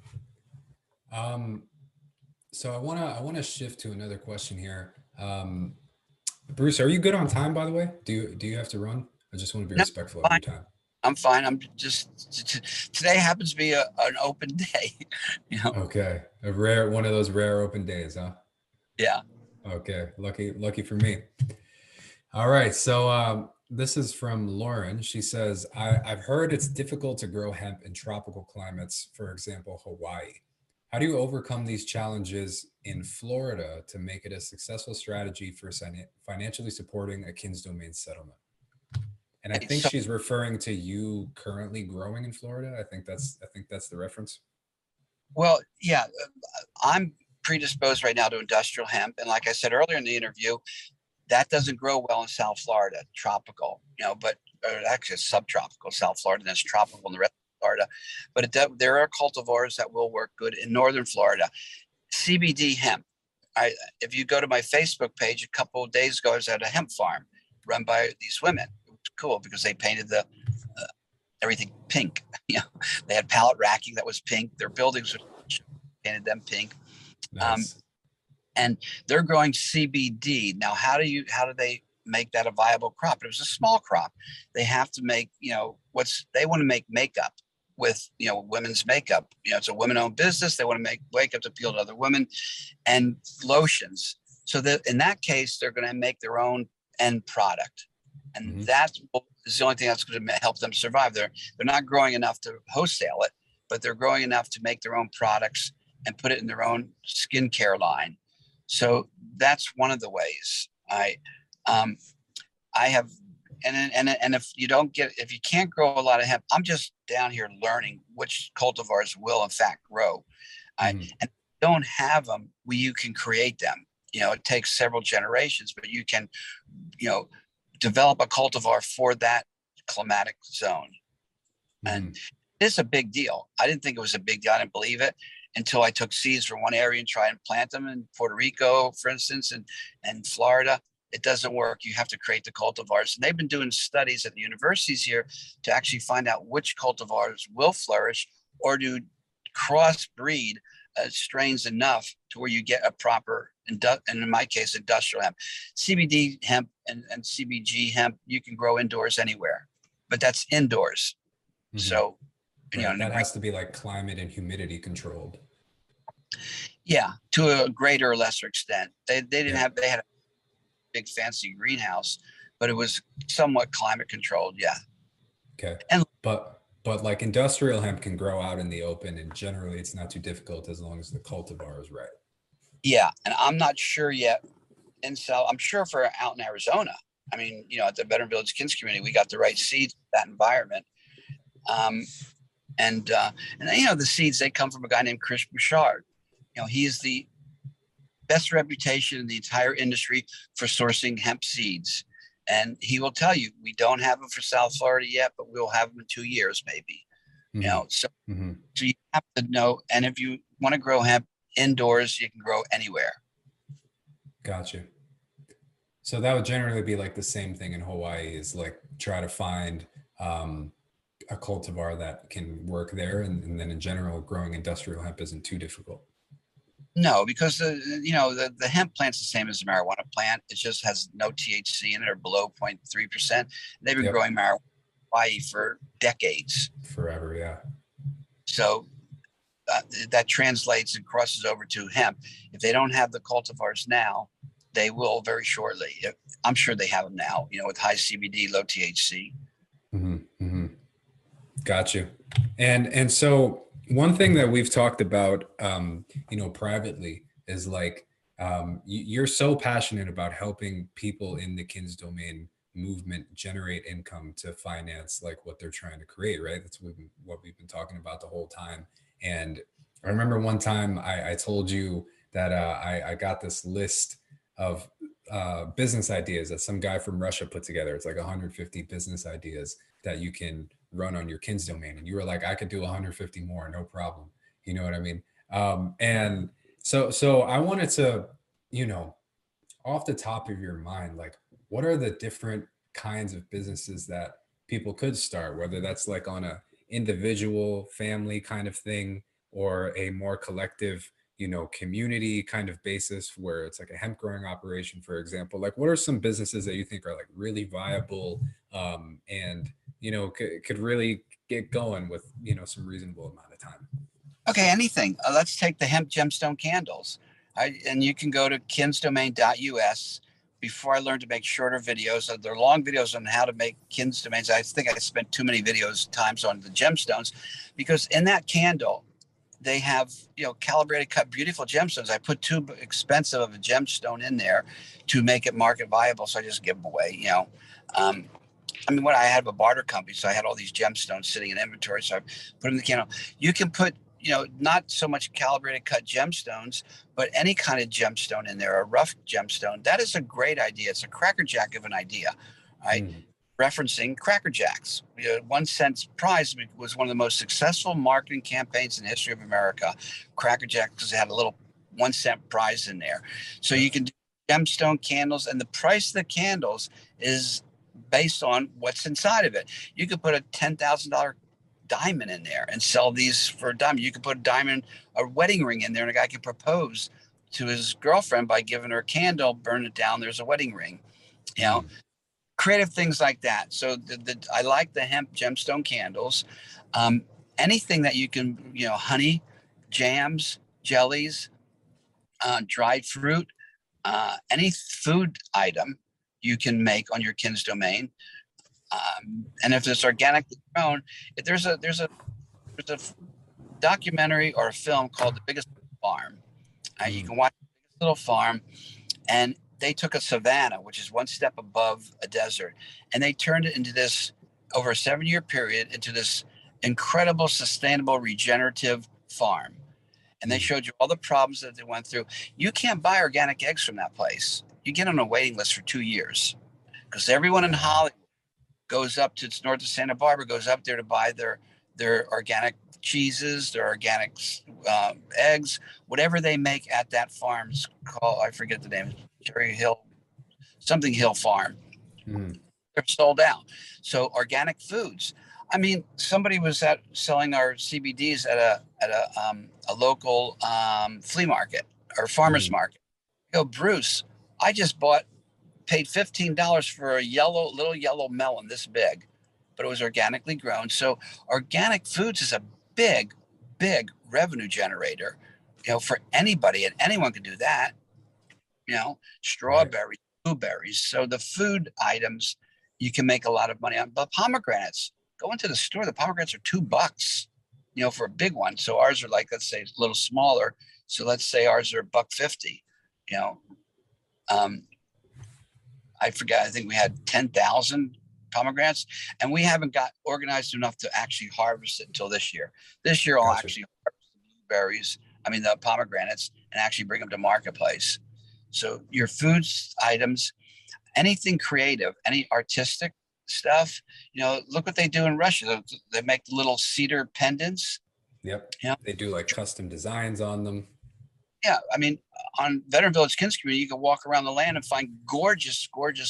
Um, so I wanna shift to another question here. Bruce, are you good on time, by the way? Do you have to run? I just want to be No, respectful of fine. your time. I'm fine. I'm just today happens to be an open day. you know. Okay, a rare one of those rare open days, huh? Yeah. Okay, lucky for me. All right, so this is from Lauren. She says, I've heard it's difficult to grow hemp in tropical climates, for example, Hawaii. How do you overcome these challenges in Florida to make it a successful strategy for financially supporting a Kins domain settlement? And I think So she's referring to you currently growing in Florida. I think that's the reference. well, yeah, I'm predisposed right now to industrial hemp, and like I said earlier in the interview, that doesn't grow well in South Florida, tropical, but actually it's subtropical South Florida, and it's tropical in the rest of Florida. But there are cultivars that will work good in northern Florida. CBD hemp. If you go to my Facebook page, a couple of days ago, I was at a hemp farm run by these women. It was cool because they painted uh, everything pink. They had pallet racking that was pink. Their buildings were painted them pink. Um, Nice. and they're growing CBD. Now, how do they make that a viable crop? It was a small crop. They have to make, they want to make makeup with, women's makeup. It's a women-owned business. They want to make makeup to appeal to other women, and lotions. So that in that case, they're going to make their own end product, and that is the only thing that's going to help them survive. They're not growing enough to wholesale it, but they're growing enough to make their own products and put it in their own skincare line. So that's one of the ways I have. And if you can't grow a lot of hemp, I'm just down here learning which cultivars will in fact grow. And don't have them where you can create them. It takes several generations, but you can, develop a cultivar for that climatic zone. And it's a big deal. I didn't think it was a big deal. I didn't believe it until I took seeds from one area and tried and plant them in Puerto Rico, for instance, and Florida. It doesn't work. You have to create the cultivars. And they've been doing studies at the universities here to actually find out which cultivars will flourish, or to crossbreed strains enough to where you get a proper, and in my case, industrial hemp. CBD hemp and CBG hemp, you can grow indoors anywhere, but that's indoors. So, that has to be like climate and humidity controlled. Yeah, to a greater or lesser extent. They didn't have, they had a big fancy greenhouse, but it was somewhat climate controlled. Yeah. Okay. And but like industrial hemp can grow out in the open, and generally it's not too difficult as long as the cultivar is right. Yeah. And I'm not sure yet. And so I'm sure for out in Arizona, I mean, at the Veteran Village Kids community, we got the right seeds for that environment. And the seeds, they come from a guy named Chris Bouchard. He's the best reputation in the entire industry for sourcing hemp seeds. And he will tell you, we don't have them for South Florida yet, but we'll have them in 2 years, maybe. So you have to know. And if you want to grow hemp indoors, you can grow anywhere. Gotcha. So that would generally be like the same thing in Hawaii, is like try to find a cultivar that can work there. And then in general, growing industrial hemp isn't too difficult. No, because the hemp plant's the same as the marijuana plant. It just has no THC in it, or below 0.3%. They've been growing marijuana in Hawaii for decades. Forever, yeah. So that translates and crosses over to hemp. If they don't have the cultivars now, they will very shortly. I'm sure they have them now, with high CBD, low THC. Got you. And so one thing that we've talked about, privately is like, you're so passionate about helping people in the Kins domain movement generate income to finance like what they're trying to create, right? That's what we've been talking about the whole time. And I remember one time I told you that I got this list of business ideas that some guy from Russia put together. It's like 150 business ideas that you can run on your Kins domain. And you were like, I could do 150 more, no problem. You know what I mean? And so I wanted to, off the top of your mind, like, what are the different kinds of businesses that people could start, whether that's like on a individual family kind of thing, or a more collective, community kind of basis where it's like a hemp growing operation, for example? Like, what are some businesses that you think are like really viable, and, could really get going with, some reasonable amount of time? Okay, anything. Let's take the hemp gemstone candles. And you can go to kinsdomain.us. Before I learned to make shorter videos, they're long videos on how to make Kins domains. I think I spent too many times on the gemstones, because in that candle, they have, calibrated cut beautiful gemstones. I put too expensive of a gemstone in there to make it market viable, so I just give them away. I had a barter company, so I had all these gemstones sitting in inventory, so I put them in the candle. You can put, not so much calibrated cut gemstones, but any kind of gemstone in there, a rough gemstone. That is a great idea. It's a crackerjack of an idea, right? Referencing Cracker Jacks. 1 cent prize was one of the most successful marketing campaigns in the history of America. Cracker Jack, because it had a little 1 cent prize in there. So you can do gemstone candles, and the price of the candles is based on what's inside of it. You could put a $10,000 diamond in there and sell these for a diamond. You could put a wedding ring in there, and a guy can propose to his girlfriend by giving her a candle, burn it down, there's a wedding ring. Creative things like that. So I like the hemp gemstone candles. And anything that you can, honey, jams, jellies, dried fruit, any food item you can make on your Kin's domain. And if it's organically grown, if there's a documentary or a film called The Biggest Farm. You can watch The Biggest Little Farm, and they took a savanna, which is one step above a desert, and they turned it into this, over a 7-year period, into this incredible, sustainable, regenerative farm. And they showed you all the problems that they went through. You can't buy organic eggs from that place. You get on a waiting list for 2 years because everyone in Hollywood goes up to, it's north of Santa Barbara, goes up there to buy their organic cheeses, their organic eggs, whatever they make at that farm's called, I forget the name, Cherry Hill, something Hill Farm. They're sold out. So organic foods. I mean, somebody was selling our CBDs at a local flea market or farmer's market. I go, Bruce, I just paid $15 for a little yellow melon this big, but it was organically grown. So organic foods is a big revenue generator, for anybody, and anyone can do that. Strawberries, blueberries. So the food items you can make a lot of money on. But pomegranates, go into the store, the pomegranates are $2, for a big one. So ours are like, let's say, a little smaller. So let's say ours are $1.50. I forget, I think we had 10,000 pomegranates, and we haven't got organized enough to actually harvest it until this year. This year, I'll actually harvest the pomegranates, and actually bring them to marketplace. So your foods items, anything creative, any artistic stuff, look what they do in Russia. They make little cedar pendants. Yep. They do like custom designs on them. Yeah. I mean, on Veteran Village Kins Community, you can walk around the land and find gorgeous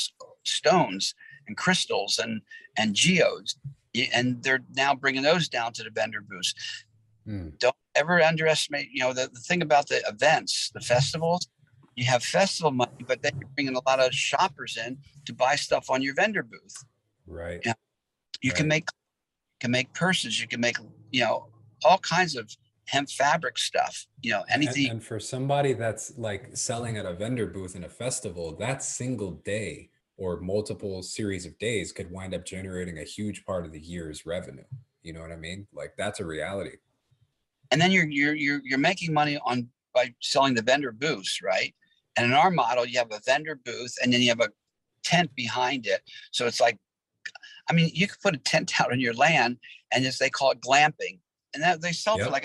stones and crystals and geodes. And they're now bringing those down to the vendor booths. Don't ever underestimate, the thing about the events, the festivals. You have festival money, but then you're bringing a lot of shoppers in to buy stuff on your vendor booth. Right. You can make purses. You can make, all kinds of hemp fabric stuff, anything. And for somebody that's like selling at a vendor booth in a festival, that single day or multiple series of days could wind up generating a huge part of the year's revenue. You know what I mean? Like, that's a reality. And then you're making money by selling the vendor booths, right? And in our model, you have a vendor booth and then you have a tent behind it. So it's like, I mean, you could put a tent out on your land, and they call it glamping, and that they sell for like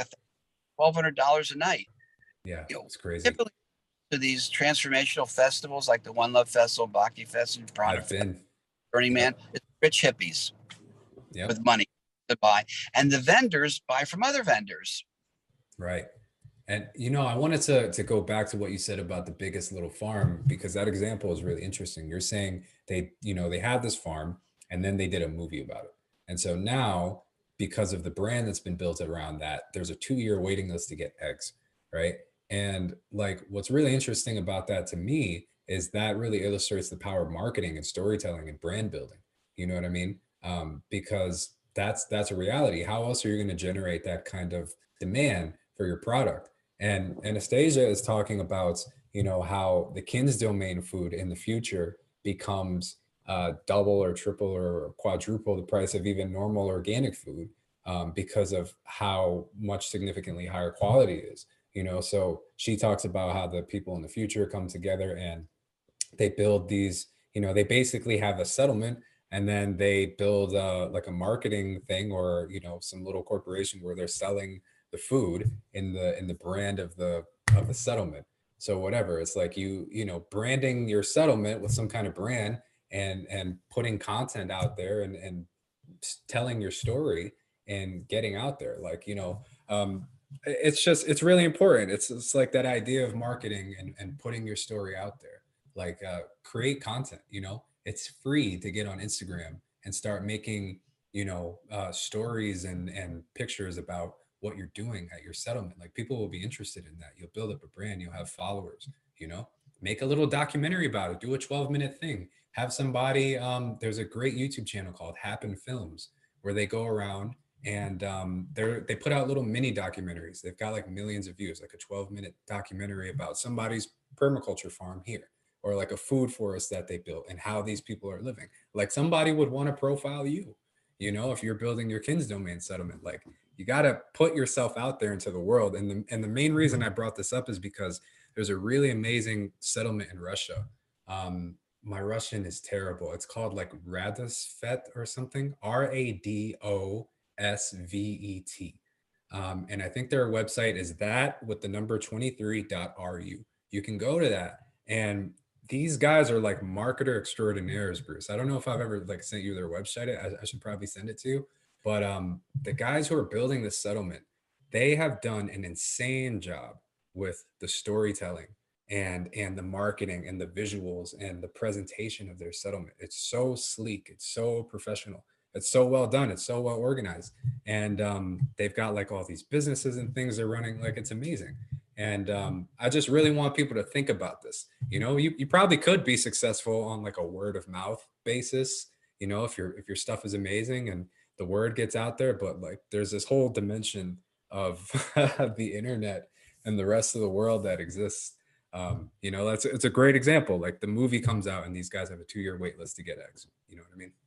$1,200 a night. Yeah, it's crazy. Typically, to these transformational festivals like the One Love Festival, Bhakti Festival, I've been. Burning Man, it's rich hippies with money to buy, and the vendors buy from other vendors. Right. And, I wanted to go back to what you said about The Biggest Little Farm, because that example is really interesting. You're saying they had this farm and then they did a movie about it. And so now, because of the brand that's been built around that, there's a 2-year waiting list to get eggs. Right. And like, what's really interesting about that to me is that really illustrates the power of marketing and storytelling and brand building. You know what I mean? Because that's a reality. How else are you going to generate that kind of demand for your product? And Anastasia is talking about, how the Kin's domain food in the future becomes double or triple or quadruple the price of even normal organic food, because of how much significantly higher quality it is. So she talks about how the people in the future come together and they build these, they basically have a settlement, and then they build like a marketing thing or, some little corporation where they're selling the food in the brand of the settlement. So whatever, it's like branding your settlement with some kind of brand and putting content out there and telling your story and getting out there. Like, it's really important. It's like that idea of marketing and putting your story out there. Like, create content. It's free to get on Instagram and start making stories and pictures about what you're doing at your settlement. Like, people will be interested in that. You'll build up a brand, you'll have followers. Make a little documentary about it. Do a 12-minute thing. Have somebody, there's a great YouTube channel called Happen Films, where they go around and they put out little mini documentaries. They've got like millions of views, like a 12-minute documentary about somebody's permaculture farm here, or like a food forest that they built and how these people are living. Like somebody would want to profile you, you know, if you're building your Kins domain settlement. Like you got to put yourself out there into the world. And the main reason I brought this up is because there's a really amazing settlement in Russia. My Russian is terrible. It's called like Radosvet or something. Radosvet. And I think their website is that with the number 23.ru. You can go to that. And these guys are like marketer extraordinaires, Bruce. I don't know if I've ever like sent you their website. I should probably send it to you. But the guys who are building this settlement, they have done an insane job with the storytelling and the marketing and the visuals and the presentation of their settlement. It's so sleek, it's so professional, it's so well done, it's so well organized. And they've got like all these businesses and things they're running. Like it's amazing. And I just really want people to think about this. You know, you probably could be successful on like a word of mouth basis, you know, if your stuff is amazing and the word gets out there. But like there's this whole dimension of the internet and the rest of the world that exists. You know, it's a great example. Like the movie comes out and these guys have a 2-year wait list to get X. You know what I mean?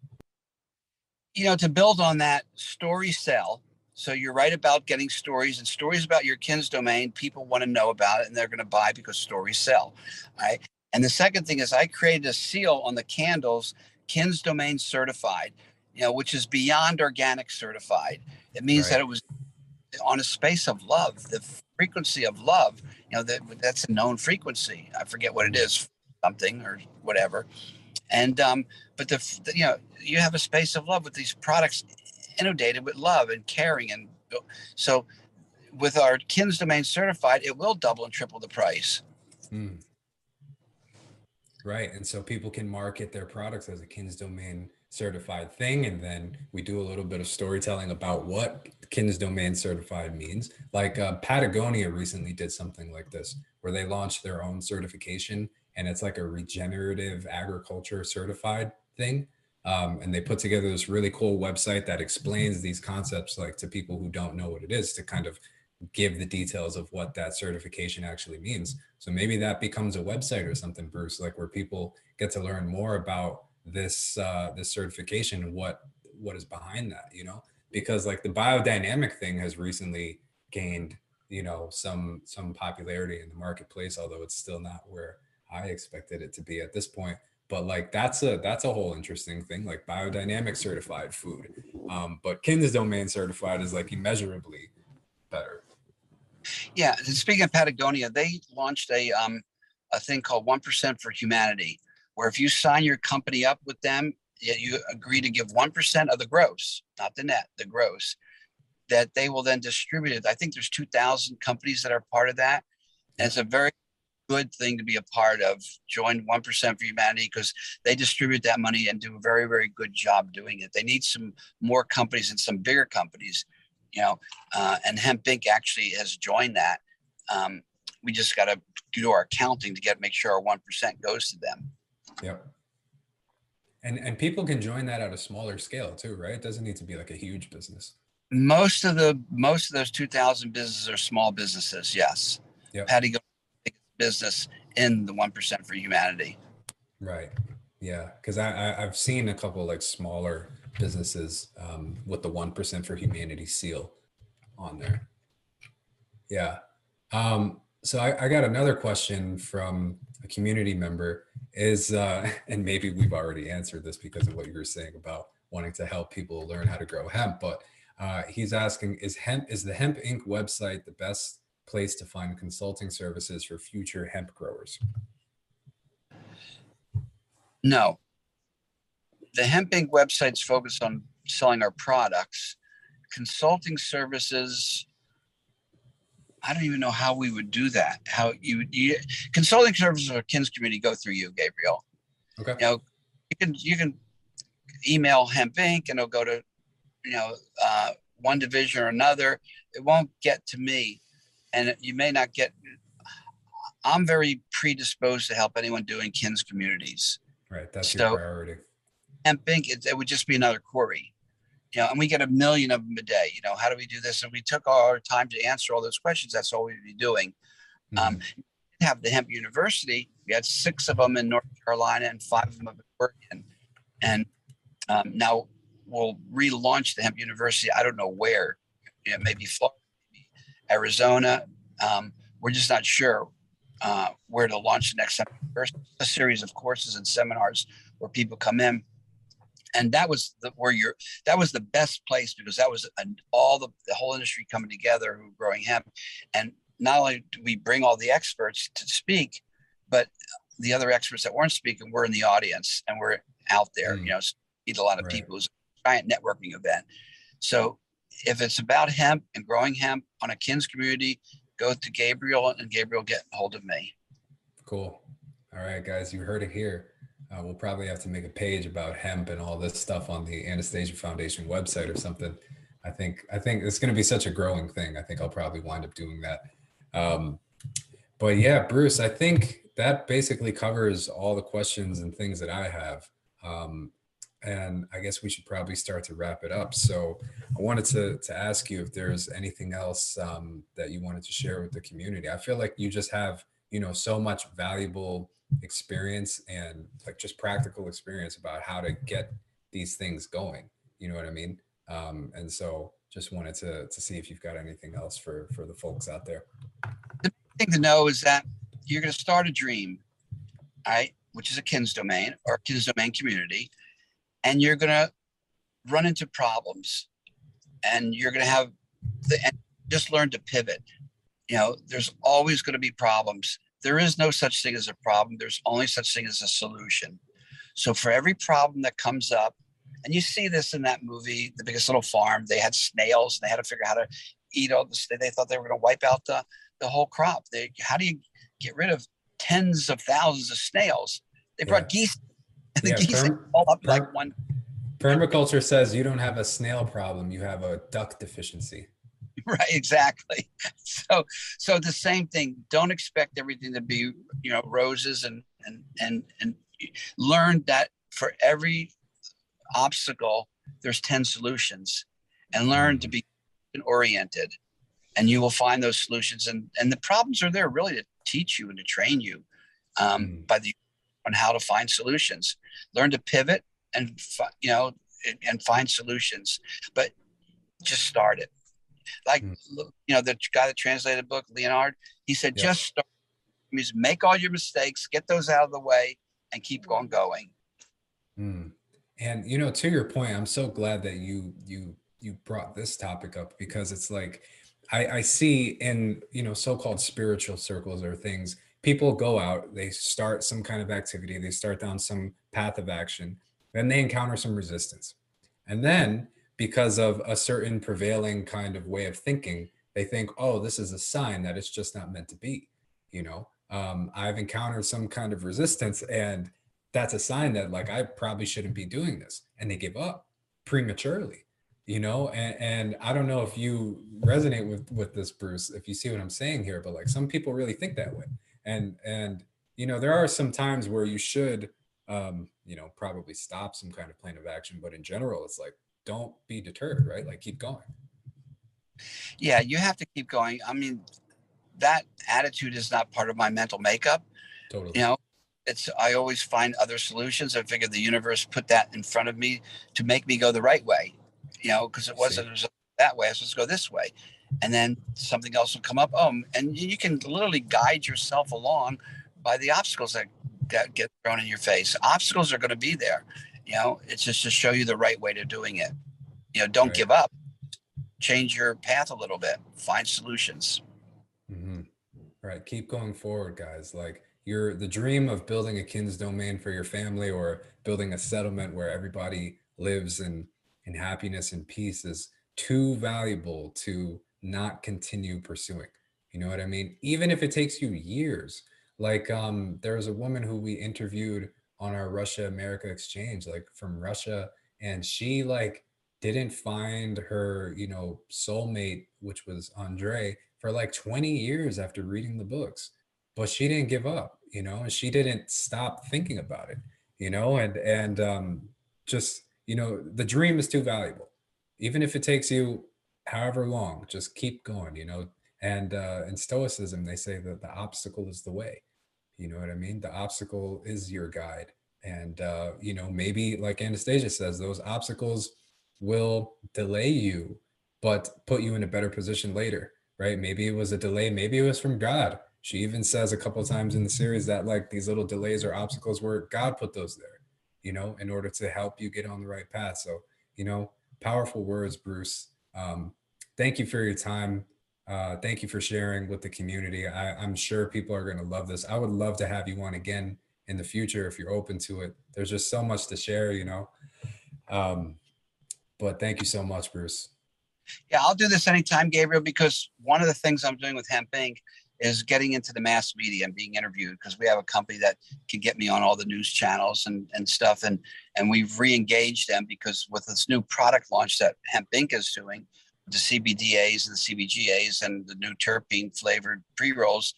You know, to build on that, story sell. So you're right about getting stories, and stories about your Kins domain. People want to know about it and they're going to buy because stories sell. Right. And the second thing is I created a seal on the candles, Kins domain certified, you know, which is beyond organic certified. It means Right. that it was on a space of love, the frequency of love, you know, that's a known frequency. I forget what it is, something or whatever. And but you know, you have a space of love with these products inundated with love and caring. And so with our Kins domain certified, it will double and triple the price. Mm. Right. And so people can market their products as a Kins domain certified thing. And then we do a little bit of storytelling about what Kins domain certified means. Like Patagonia recently did something like this, where they launched their own certification, and it's like a regenerative agriculture certified thing. And they put together this really cool website that explains these concepts like to people who don't know what it is, to kind of give the details of what that certification actually means. So maybe that becomes a website or something, Bruce, like where people get to learn more about this certification and what is behind that, you know, because like the biodynamic thing has recently gained, you know, some popularity in the marketplace, although it's still not where I expected it to be at this point. But like that's a whole interesting thing, like biodynamic certified food. But Kins domain certified is like immeasurably better. Yeah. And speaking of Patagonia, they launched a thing called 1% for Humanity, where if you sign your company up with them, you agree to give 1% of the gross, not the net, the gross, that they will then distribute it. I think there's 2,000 companies that are part of that. And it's a very good thing to be a part of. Join 1% for Humanity because they distribute that money and do a very, very good job doing it. They need some more companies and some bigger companies, you know, and Hemp Inc. actually has joined that. We just got to do our accounting to make sure our 1% goes to them. Yep. And people can join that at a smaller scale too, right? It doesn't need to be like a huge business. Most of those 2,000 businesses are small businesses. Yes. Yep. Patty goes business in the 1% for Humanity. Right. Yeah. Because I've seen a couple like smaller businesses with the 1% for Humanity seal on there. Yeah. So I got another question from a community member is, and maybe we've already answered this because of what you were saying about wanting to help people learn how to grow hemp, but he's asking, is the Hemp Inc. website the best place to find consulting services for future hemp growers? No. The Hemp Inc. website's focused on selling our products. Consulting services, I don't even know how we would do that. How you consulting services for Kins community go through you, Gabriel. Okay. You know, you can email Hemp Inc. and it'll go to, you know, one division or another. It won't get to me, and you may not get. I'm very predisposed to help anyone doing Kins communities. Right. That's your priority. Hemp Inc. It would just be another quarry. And we get a million of them a day. How do we do this? And we took our time to answer all those questions. That's all we'd be doing. Mm-hmm. Have the Hemp University. We had 6 of them in North Carolina and 5 of them in Oregon. And now we'll relaunch the Hemp University. I don't know where. Maybe Florida, maybe Arizona. We're just not sure where to launch the next Hemp University. A series of courses and seminars where people come in. And that was the best place, because that was the whole industry coming together who were growing hemp. And not only do we bring all the experts to speak, but the other experts that weren't speaking were in the audience, and we're out there, meet a lot of people. It was a giant networking event. So if it's about hemp and growing hemp on a KINS community, go to Gabriel, and Gabriel get a hold of me. Cool. All right, guys, you heard it here. We'll probably have to make a page about hemp and all this stuff on the Anastasia Foundation website or something. I think it's going to be such a growing thing. I think I'll probably wind up doing that. But yeah, Bruce, I think that basically covers all the questions and things that I have. And I guess we should probably start to wrap it up. So I wanted to ask you if there's anything else that you wanted to share with the community. I feel like you just have, so much valuable experience and like just practical experience about how to get these things going. You know what I mean? And so just wanted to see if you've got anything else for the folks out there. The thing to know is that you're going to start a dream, right, which is a KINS domain or KINS domain community, and you're going to run into problems, and you're going to have and just learn to pivot. There's always going to be problems. There is no such thing as a problem. There's only such thing as a solution. So for every problem that comes up, and you see this in that movie, The Biggest Little Farm, they had snails and they had to figure out how to eat all this. They thought they were going to wipe out the whole crop. How do you get rid of tens of thousands of snails? They brought geese, and the geese all up like one. Permaculture says you don't have a snail problem, you have a duck deficiency. Right, exactly. So the same thing. Don't expect everything to be, roses, and learn that for every obstacle there's 10 solutions, and learn to be oriented, and you will find those solutions. And the problems are there really to teach you and to train you on how to find solutions. Learn to pivot and find solutions, but just start it. Like, the guy that translated the book, Leonard, he said, just start. Means make all your mistakes, get those out of the way, and keep on going. And, to your point, I'm so glad that you brought this topic up, because it's like, I see in, so-called spiritual circles or things, people go out, they start some kind of activity, they start down some path of action, then they encounter some resistance. And then because of a certain prevailing kind of way of thinking, they think, oh, this is a sign that it's just not meant to be. I've encountered some kind of resistance, and that's a sign that like, I probably shouldn't be doing this. And they give up prematurely, and I don't know if you resonate with this, Bruce, if you see what I'm saying here, but like some people really think that way. And there are some times where you should, probably stop some kind of plan of action. But in general, it's like, don't be deterred, right? Like, keep going. Yeah, you have to keep going. I mean, that attitude is not part of my mental makeup. Totally. I always find other solutions. I figure the universe put that in front of me to make me go the right way, because it wasn't that way. I was supposed to go this way. And then something else will come up. And you can literally guide yourself along by the obstacles that get thrown in your face. Obstacles are going to be there. It's just to show you the right way to doing it. Don't give up. Change your path a little bit. Find solutions. Mm-hmm. Right. Keep going forward, guys. Like, the dream of building a KINS domain for your family, or building a settlement where everybody lives in happiness and peace, is too valuable to not continue pursuing. You know what I mean? Even if it takes you years. Like, there was a woman who we interviewed on our Russia America exchange, like from Russia, and she like didn't find her, soulmate, which was Andre, for like 20 years after reading the books. But she didn't give up, and she didn't stop thinking about it, and just, the dream is too valuable. even if it takes you however long, just keep going, you know. And in Stoicism, they say that the obstacle is the way. You know what I mean? The obstacle is your guide. And, you know, maybe like Anastasia says, those obstacles will delay you, but put you in a better position later, right? Maybe it was a delay, maybe it was from God. She even says a couple of times in the series that like these little delays or obstacles where God put those there, you know, in order to help you get on the right path. So, you know, powerful words, Bruce. Thank you for your time. Thank you for sharing with the community. I'm sure people are going to love this. I would love to have you on again in the future if you're open to it. There's just so much to share, you know. Um, but thank you so much, Bruce. Yeah, I'll do this anytime, Gabriel, because one of the things I'm doing with Hemp Inc. is getting into the mass media and being interviewed, because we have a company that can get me on all the news channels and stuff. And we've re-engaged them because with this new product launch that Hemp Inc. is doing, the CBDAs and the CBGAs and the new terpene flavored pre-rolls,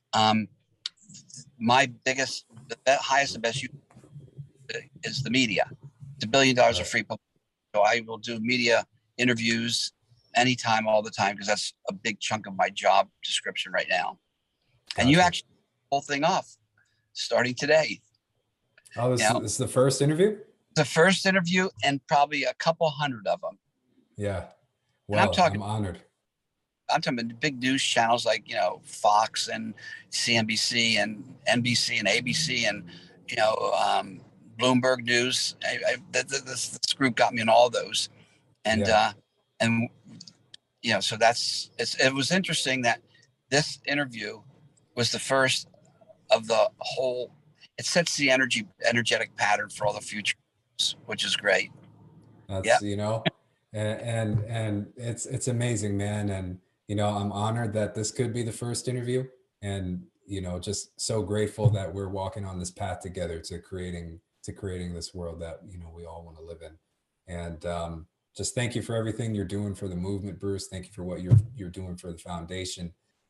my biggest, the highest and best use is the media. It's $1 billion of free publicity. So I will do media interviews anytime, all the time, because that's a big chunk of my job description right now. Gotcha. And you actually whole thing off starting today. Oh, this is the first interview? The first interview and probably a couple hundred of them. Yeah. Well, I'm honored. I'm talking big news channels like, you know, Fox and CNBC and NBC and ABC and, you know, Bloomberg News. This group got me in all those. And, and, you know, so it was interesting that this interview was the first of the whole. It sets the energetic pattern for all the future, which is great. That's, you know, and it's amazing, man. And, you know, I'm honored that this could be the first interview, and, you know, just so grateful that we're walking on this path together to creating this world that, you know, we all want to live in. And just thank you for everything you're doing for the movement, Bruce. Thank you for what you're doing for the foundation.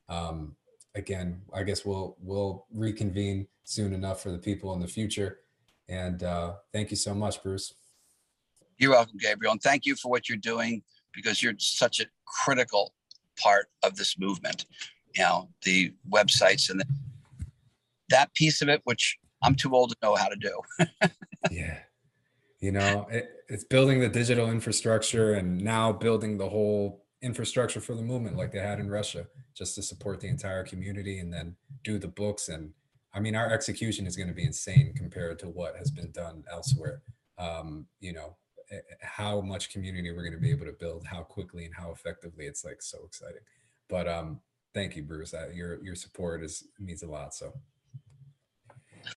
Again, I guess we'll reconvene soon enough for the people in the future. And thank you so much, Bruce. You're welcome, Gabriel. And thank you for what you're doing, because you're such a critical part of this movement. You know, the websites and that piece of it, which I'm too old to know how to do. Yeah. You know, it's building the digital infrastructure and now building the whole infrastructure for the movement like they had in Russia, just to support the entire community and then do the books. And I mean, our execution is going to be insane compared to what has been done elsewhere. You know, how much community we're going to be able to build, how quickly and how effectively. It's like so exciting. But thank you, Bruce. Your support means a lot. So